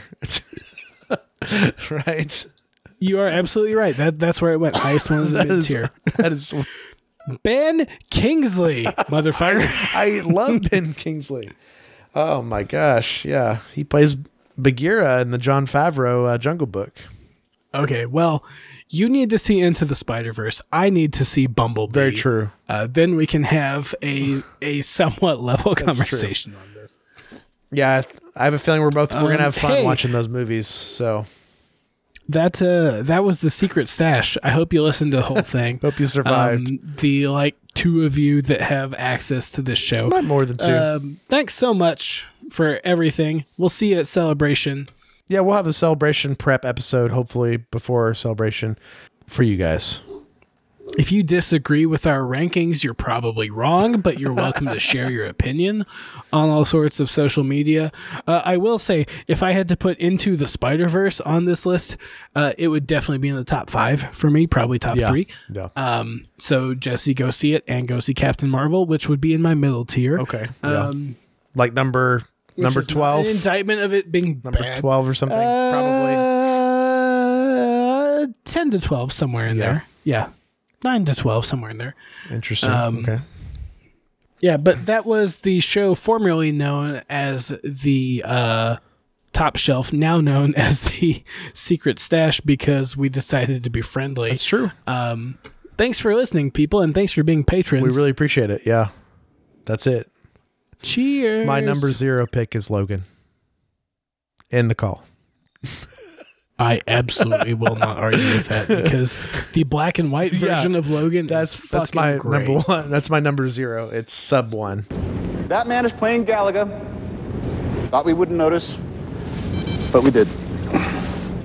Right? You are absolutely right. That's where it went. Highest one of the mid tier. That is Ben Kingsley, motherfucker. I love Ben Kingsley. Oh my gosh. Yeah. He plays Bagheera in the Jon Favreau Jungle Book. Okay, well, you need to see Into the Spider-Verse. I need to see Bumblebee. Very true. Then we can have a somewhat level conversation on this. Yeah, I have a feeling we're gonna have fun watching those movies. So that was the secret stash. I hope you listened to the whole thing. Hope you survived. The 2 of you that have access to this show. Not more than 2. Thanks so much for everything. We'll see you at Celebration. Yeah, we'll have a Celebration prep episode, hopefully before Celebration, for you guys. If you disagree with our rankings, you're probably wrong, but you're welcome to share your opinion on all sorts of social media. I will say, if I had to put Into the Spider-Verse on this list, it would definitely be in the top 5 for me, probably top 3. Yeah. So Jesse, go see it, and go see Captain Marvel, which would be in my middle tier. Okay. Yeah. Like number 12? An indictment of it being number bad. 12 or something, probably. 10 to 12, somewhere in there. Yeah. 9 to 12, somewhere in there. Interesting. Okay. Yeah, but that was the show formerly known as the Top Shelf, now known as the Secret Stash, because we decided to be friendly. That's true. Thanks for listening, people, and thanks for being patrons. We really appreciate it. Yeah. That's it. Cheers. My number 0 pick is Logan. End the call. I absolutely will not argue with that, because the black and white version of Logan is that's my great. number 1. That's my number 0. It's sub 1. That man is playing Galaga. Thought we wouldn't notice, but we did.